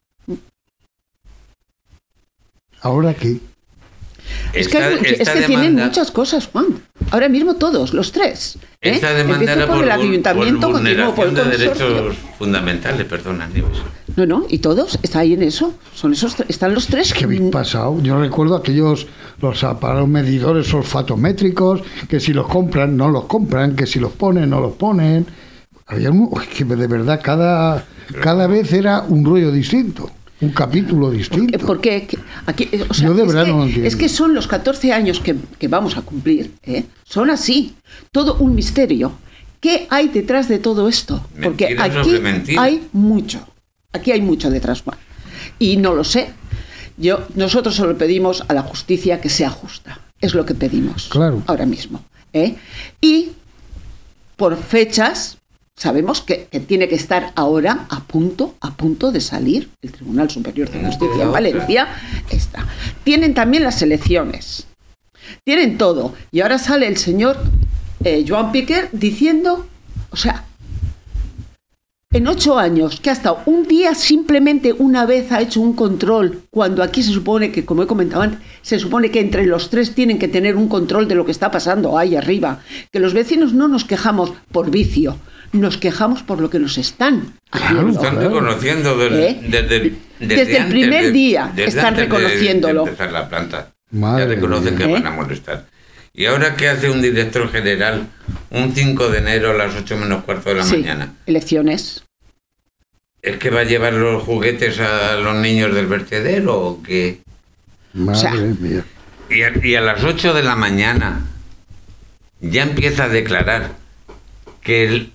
¿Ahora qué? Es que tienen muchas cosas, Juan. Ahora mismo todos, los tres. Esta demanda era por el ayuntamiento, por vulneración de derechos fundamentales, perdona, Nieves. No, y todos, está ahí en eso. Son esos, están los tres. Es que habéis pasado. Yo recuerdo aquellos, los aparatos medidores olfatométricos, que si los compran, no los compran, que si los ponen, no los ponen. Había que de verdad cada vez era un rollo distinto. Un capítulo distinto. Porque aquí, o sea, yo de verdad no lo entiendo. Es que son los 14 años que vamos a cumplir, son así, todo un misterio. ¿Qué hay detrás de todo esto? Porque aquí hay mucho. Aquí hay mucho detrás, Juan. Y no lo sé. Nosotros solo pedimos a la justicia que sea justa. Es lo que pedimos, claro, ahora mismo. Y por fechas sabemos que tiene que estar ahora a punto de salir el Tribunal Superior de Justicia en Valencia. Tienen también las elecciones. Tienen todo. Y ahora sale el señor Joan Piquer diciendo, o sea, en 8 años, que ha estado un día, simplemente una vez ha hecho un control, cuando aquí se supone que, como he comentado antes, se supone que entre los tres tienen que tener un control de lo que está pasando ahí arriba. Que los vecinos no nos quejamos por vicio, nos quejamos por lo que nos están haciendo. Están reconociendo desde el primer día, están reconociéndolo. De empezar la planta. Ya reconocen que van a molestar. Y ahora, ¿qué hace un director general un 5 de enero a las 8 menos cuarto de la mañana? Elecciones. ¿Es que va a llevar los juguetes a los niños del vertedero o qué? Madre mía. Y a las 8 de la mañana ya empieza a declarar que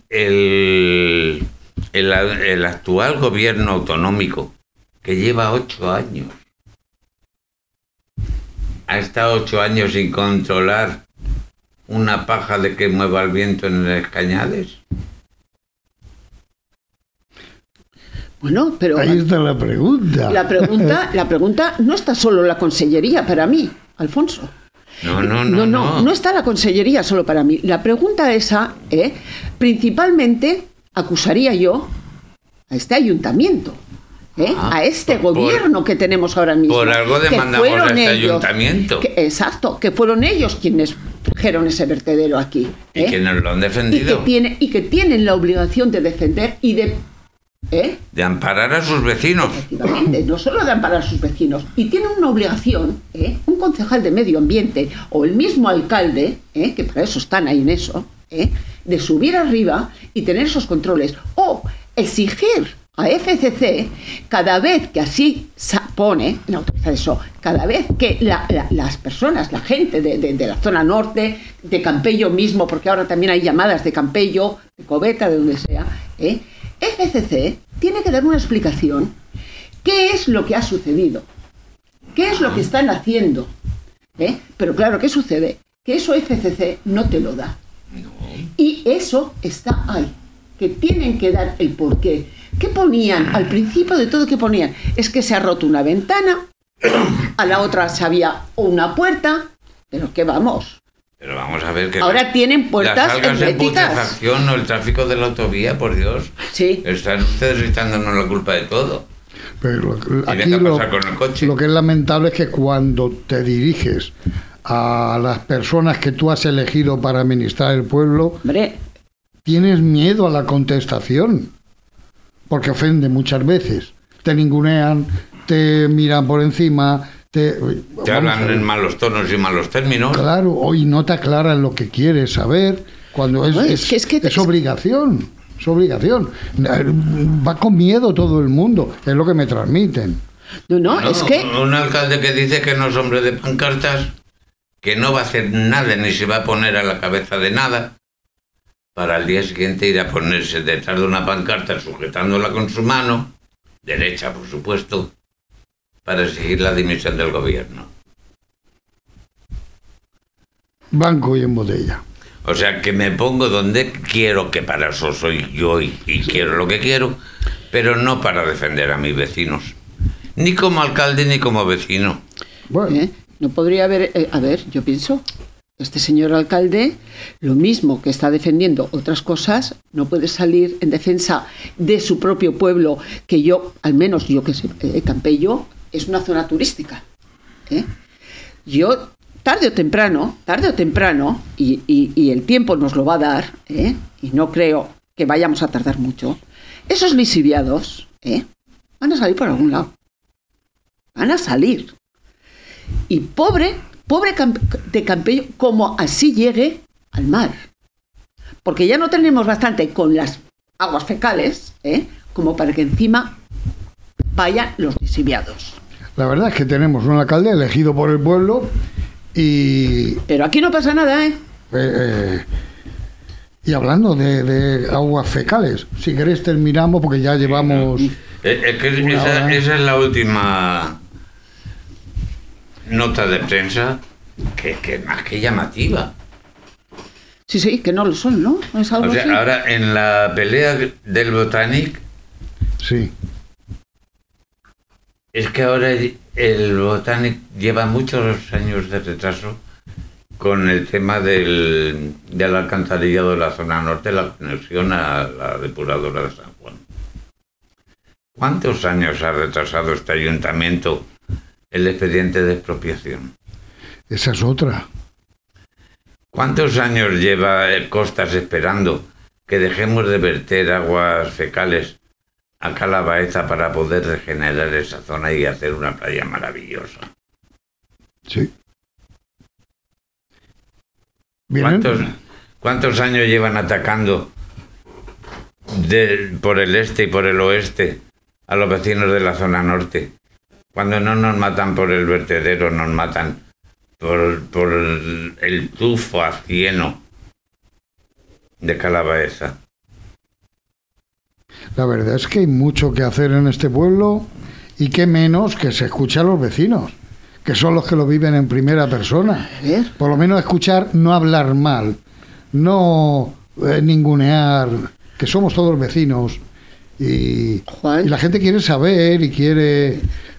el actual gobierno autonómico, que lleva 8 años, ha estado 8 años sin controlar una paja de que mueva el viento en Les Cañades. Bueno, pero ahí está la pregunta. La pregunta no está solo en la consellería para mí, Alfonso. No está la consellería solo para mí. La pregunta esa, principalmente acusaría yo a este ayuntamiento, a este gobierno que tenemos ahora mismo. Por algo demandamos a este ayuntamiento. Exacto, que fueron ellos quienes trajeron ese vertedero aquí. Y que nos lo han defendido. Y que tienen la obligación de defender y de amparar a sus vecinos. Efectivamente, no solo de amparar a sus vecinos. Y tienen una obligación, un concejal de medio ambiente o el mismo alcalde, que para eso están ahí en eso, de subir arriba y tener esos controles. O exigir a FCC, cada vez que así pone, en autorizar eso, cada vez que las personas, la gente de la zona norte, de Campello mismo, porque ahora también hay llamadas de Campello, de Coveta, de donde sea, FCC tiene que dar una explicación. ¿Qué es lo que ha sucedido? ¿Qué es lo que están haciendo? Pero claro, ¿qué sucede? Que eso FCC no te lo da. No. Y eso está ahí, que tienen que dar el porqué. ¿Qué ponían? Al principio de todo, ¿qué ponían? Es que se ha roto una ventana, a la otra se había una puerta, pero ¿qué vamos? Pero vamos a ver que ahora tienen puertas herméticas. O el tráfico de la autovía, por Dios. Sí. Están ustedes echándonos la culpa de todo. Pero aquí lo que es lamentable es que cuando te diriges a las personas que tú has elegido para administrar el pueblo, tienes miedo a la contestación, porque ofende muchas veces. Te ningunean, te miran por encima, te hablan en malos tonos y malos términos. Claro, hoy no te aclaran lo que quieres saber, cuando es obligación. Es obligación. Va con miedo todo el mundo, es lo que me transmiten. No, es que... Un alcalde que dice que no es hombre de pancartas, que no va a hacer nada ni se va a poner a la cabeza de nada, para el día siguiente ir a ponerse detrás de una pancarta sujetándola con su mano, derecha por supuesto, para exigir la dimisión del gobierno. Banco y en botella. O sea, que me pongo donde quiero, que para eso soy yo y quiero lo que quiero, pero no para defender a mis vecinos. Ni como alcalde ni como vecino. Bueno. No podría haber... a ver, yo pienso, este señor alcalde, lo mismo que está defendiendo otras cosas, no puede salir en defensa de su propio pueblo, que yo, al menos yo que sé, Campello es una zona turística. Yo... Tarde o temprano, y el tiempo nos lo va a dar, y no creo que vayamos a tardar mucho, esos lisiviados van a salir por algún lado. Van a salir. Y pobre de Campello, como así llegue al mar. Porque ya no tenemos bastante con las aguas fecales, como para que encima vayan los lisiviados. La verdad es que tenemos un alcalde elegido por el pueblo. Pero aquí no pasa nada, y hablando de aguas fecales, si queréis terminamos porque ya llevamos... esa es la última nota de prensa que es más que llamativa. Sí, que no lo son, ¿no? ¿Es algo así? Ahora en la pelea del Botanic... Sí. Es que ahora el Botanic lleva muchos años de retraso con el tema del alcantarillado de la zona norte, la conexión a la depuradora de San Juan. ¿Cuántos años ha retrasado este ayuntamiento el expediente de expropiación? Esa es otra. ¿Cuántos años lleva Costas esperando que dejemos de verter aguas fecales a Cala Baeza para poder regenerar esa zona y hacer una playa maravillosa? Sí. ¿Cuántos años llevan atacando por el este y por el oeste a los vecinos de la zona norte? Cuando no nos matan por el vertedero, nos matan por el tufo acieno de Cala Baeza. La verdad es que hay mucho que hacer en este pueblo y qué menos que se escuche a los vecinos, que son los que lo viven en primera persona. Por lo menos escuchar, no hablar mal, no ningunear, que somos todos vecinos y la gente quiere saber y quiere...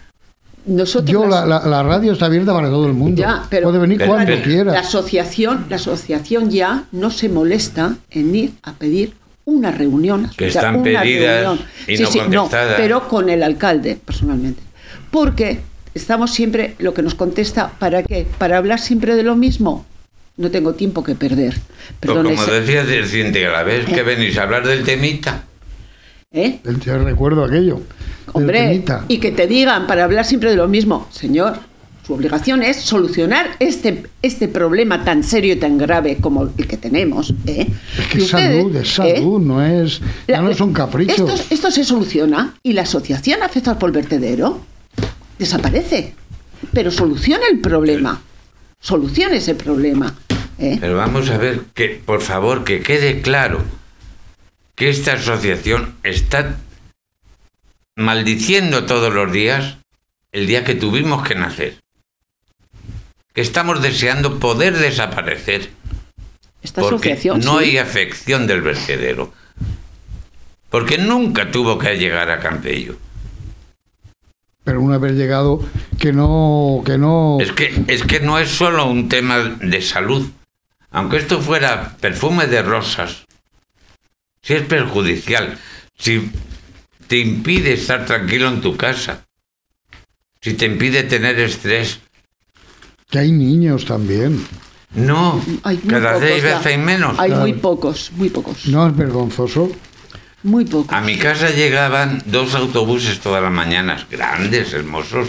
La radio está abierta para todo el mundo. Ya, pero, puede venir cuando quiera. La asociación ya no se molesta en ir a pedir una reunión. Que están pedidas y no contestadas. No, pero con el alcalde, personalmente. Porque estamos siempre, lo que nos contesta, ¿para qué? ¿Para hablar siempre de lo mismo? No tengo tiempo que perder. Perdón, como decías del Cinti, a la vez que venís a hablar del temita. Yo recuerdo aquello. Hombre, y que te digan para hablar siempre de lo mismo. Señor, su obligación es solucionar este problema tan serio y tan grave como el que tenemos. Es que es salud, no son caprichos. Esto se soluciona y la asociación afectada por el vertedero desaparece. Pero soluciona el problema. Solucione ese problema. Pero vamos a ver, que por favor, que quede claro que esta asociación está maldiciendo todos los días el día que tuvimos que nacer. Que estamos deseando poder desaparecer. Esta porque asociación, no hay afección del vertedero. Porque nunca tuvo que llegar a Campello. Pero una vez llegado, que no... Es que no es solo un tema de salud. Aunque esto fuera perfume de rosas, si es perjudicial, si te impide estar tranquilo en tu casa, si te impide tener estrés. Que hay niños también. No, cada vez hay menos. Hay muy pocos. ¿No es vergonzoso? Muy pocos. A mi casa llegaban 2 autobuses todas las mañanas, grandes, hermosos,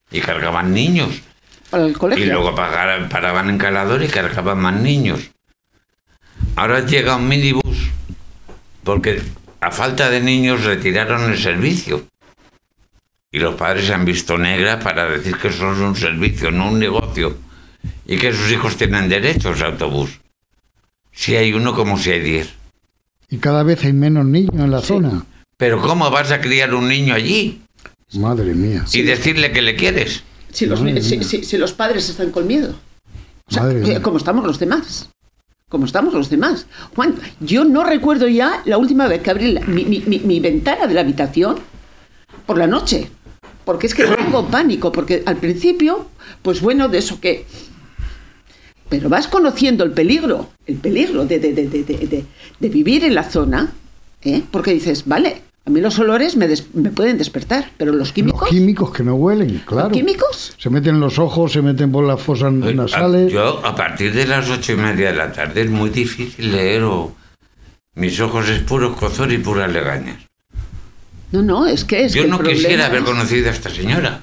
y cargaban niños. Para el colegio. Y luego paraban en Calador y cargaban más niños. Ahora llega un minibús porque a falta de niños retiraron el servicio. Y los padres se han visto negras para decir que eso es un servicio, no un negocio. Y que sus hijos tienen derecho a ese autobús. Si hay uno como si hay 10. Y cada vez hay menos niños en la zona. Pero ¿cómo vas a criar un niño allí? Madre mía. Y decirle que le quieres. Si los padres están con miedo. O sea, como estamos los demás. Juan, yo no recuerdo ya la última vez que abrí mi ventana de la habitación por la noche. Porque es que tengo pánico. Porque al principio, pues bueno, de eso que... Pero vas conociendo el peligro de vivir en la zona, porque dices, vale, a mí los olores me pueden despertar, pero los químicos... Los químicos que no huelen, claro. ¿Los químicos? Se meten en los ojos, se meten por las fosas nasales... Yo, a partir de las 8:30 de la tarde, es muy difícil leer mis ojos es puro cozor y puras legañas. No, es que... Yo no quisiera haber conocido a esta señora.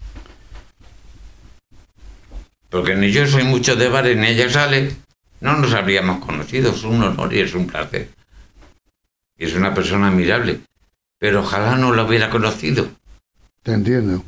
Porque ni yo soy mucho de bares ni ella sale, no nos habríamos conocido, es un honor y es un placer. Y es una persona admirable, pero ojalá no la hubiera conocido. Te entiendo.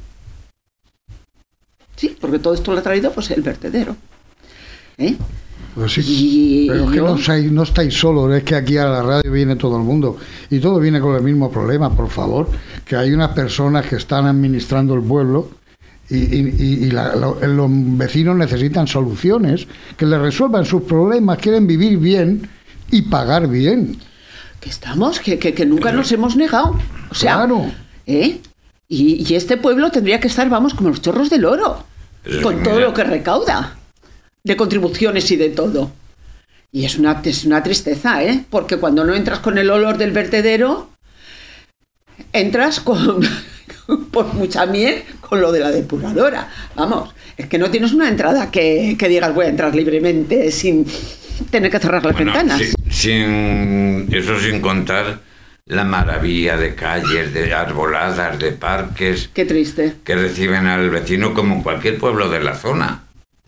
Sí, porque todo esto lo ha traído pues el vertedero. Pues sí, pero es que no estáis solos, es que aquí a la radio viene todo el mundo y todo viene con el mismo problema, por favor, que hay unas personas que están administrando el pueblo. Y los vecinos necesitan soluciones que les resuelvan sus problemas, quieren vivir bien y pagar bien. Que nunca nos hemos negado. O sea, claro. Y este pueblo tendría que estar, como los chorros del oro, con todo lo que recauda, de contribuciones y de todo. Y es una tristeza, porque cuando no entras con el olor del vertedero, entras con... por mucha miel con lo de la depuradora. Vamos, es que no tienes una entrada que digas voy a entrar libremente sin tener que cerrar las ventanas. Sin contar la maravilla de calles, de arboladas, de parques. Qué triste. Que reciben al vecino como en cualquier pueblo de la zona.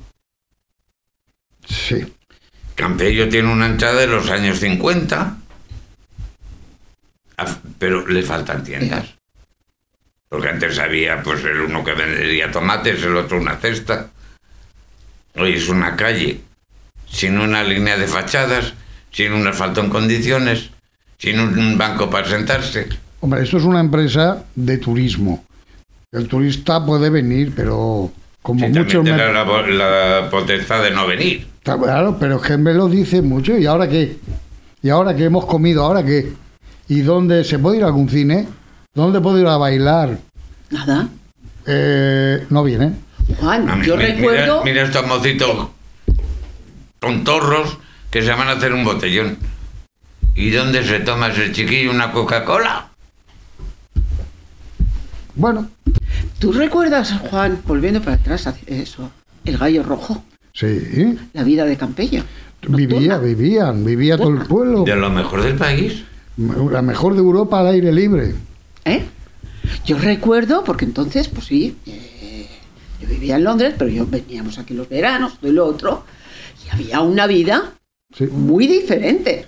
Sí. Campello tiene una entrada de los años 50, pero le faltan tiendas. Porque antes había pues el uno que vendería tomates, el otro una cesta. Hoy es una calle sin una línea de fachadas, sin un asfalto en condiciones, sin un banco para sentarse. Hombre, esto es una empresa de turismo. El turista puede venir, pero como mucho... También tiene la potestad de no venir. Claro, pero es que me lo dice mucho. ¿Y ahora qué? ¿Y ahora qué hemos comido? ¿Ahora qué? ¿Y dónde se puede ir a algún cine? ¿Dónde puedo ir a bailar? Nada. No viene. Juan, yo recuerdo... Mira estos mocitos tontorros que se van a hacer un botellón. ¿Y dónde se toma ese chiquillo una Coca-Cola? Bueno. ¿Tú recuerdas, Juan, volviendo para atrás, eso, el gallo rojo? Sí. La vida de Campello. Vivía todo el pueblo. De lo mejor del país. La mejor de Europa al aire libre. Yo recuerdo, porque entonces, pues sí, yo vivía en Londres, pero veníamos aquí los veranos, todo lo otro, y había una vida muy diferente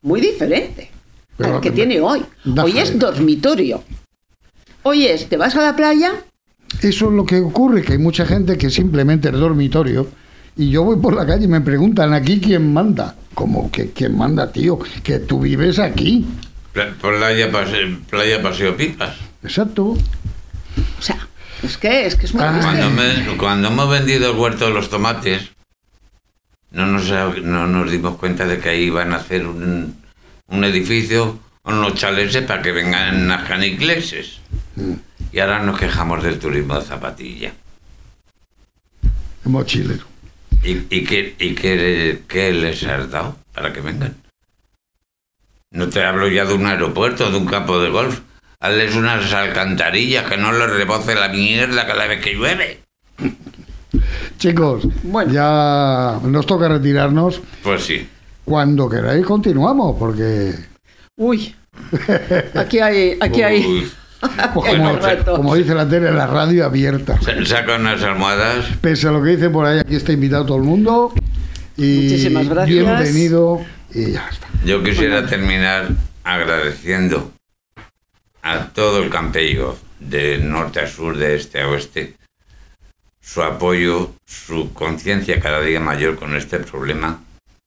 a la que tiene hoy. Hoy es dormitorio. Hoy te vas a la playa... Eso es lo que ocurre, que hay mucha gente que simplemente es dormitorio, y yo voy por la calle y me preguntan, ¿aquí quién manda? ¿Cómo que quién manda, tío? Que tú vives aquí. Playa Paseo Pipas. Exacto. O sea, es que es muy triste. Cuando hemos vendido el huerto de los tomates, no nos dimos cuenta de que ahí iban a hacer un edificio o unos chaleses para que vengan najanicleses. Y ahora nos quejamos del turismo de zapatilla. Mochilero. ¿Y qué les has dado para que vengan? No te hablo ya de un aeropuerto, de un campo de golf. Hazles unas alcantarillas que no les reboce la mierda cada vez que llueve. Chicos, bueno, ya nos toca retirarnos. Pues sí. Cuando queráis continuamos, porque... Uy, aquí hay Pues como dice la tele, la radio abierta. Saca unas almohadas. Pese a lo que dicen por ahí, aquí está invitado todo el mundo. Y muchísimas gracias. Bienvenido y ya está. Yo quisiera terminar agradeciendo a todo el Campello, de norte a sur, de este a oeste, su apoyo, su conciencia cada día mayor con este problema,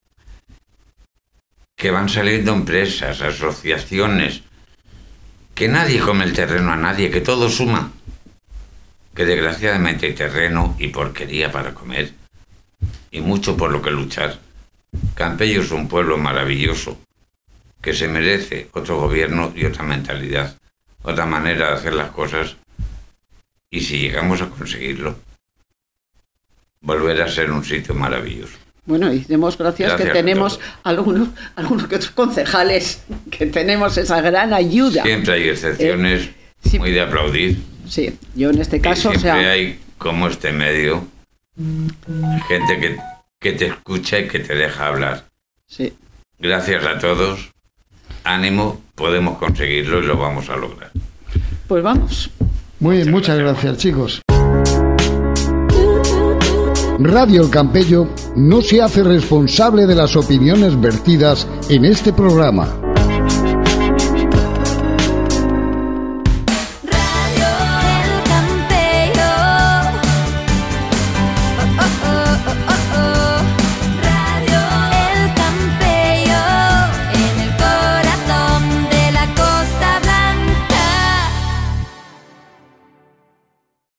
que van saliendo empresas, asociaciones, que nadie come el terreno a nadie, que todo suma, que desgraciadamente hay terreno y porquería para comer, y mucho por lo que luchar. Campello es un pueblo maravilloso, que se merece otro gobierno y otra mentalidad, otra manera de hacer las cosas, y si llegamos a conseguirlo, volver a ser un sitio maravilloso. Bueno, y demos gracias que tenemos algunos que otros concejales, que tenemos esa gran ayuda. Siempre hay excepciones muy de aplaudir. Sí, yo en este caso... Siempre hay, como este medio, gente que te escucha y que te deja hablar. Sí. Gracias a todos. Ánimo, podemos conseguirlo y lo vamos a lograr. Pues vamos. Muy bien, muchas gracias, chicos. Radio El Campello no se hace responsable de las opiniones vertidas en este programa.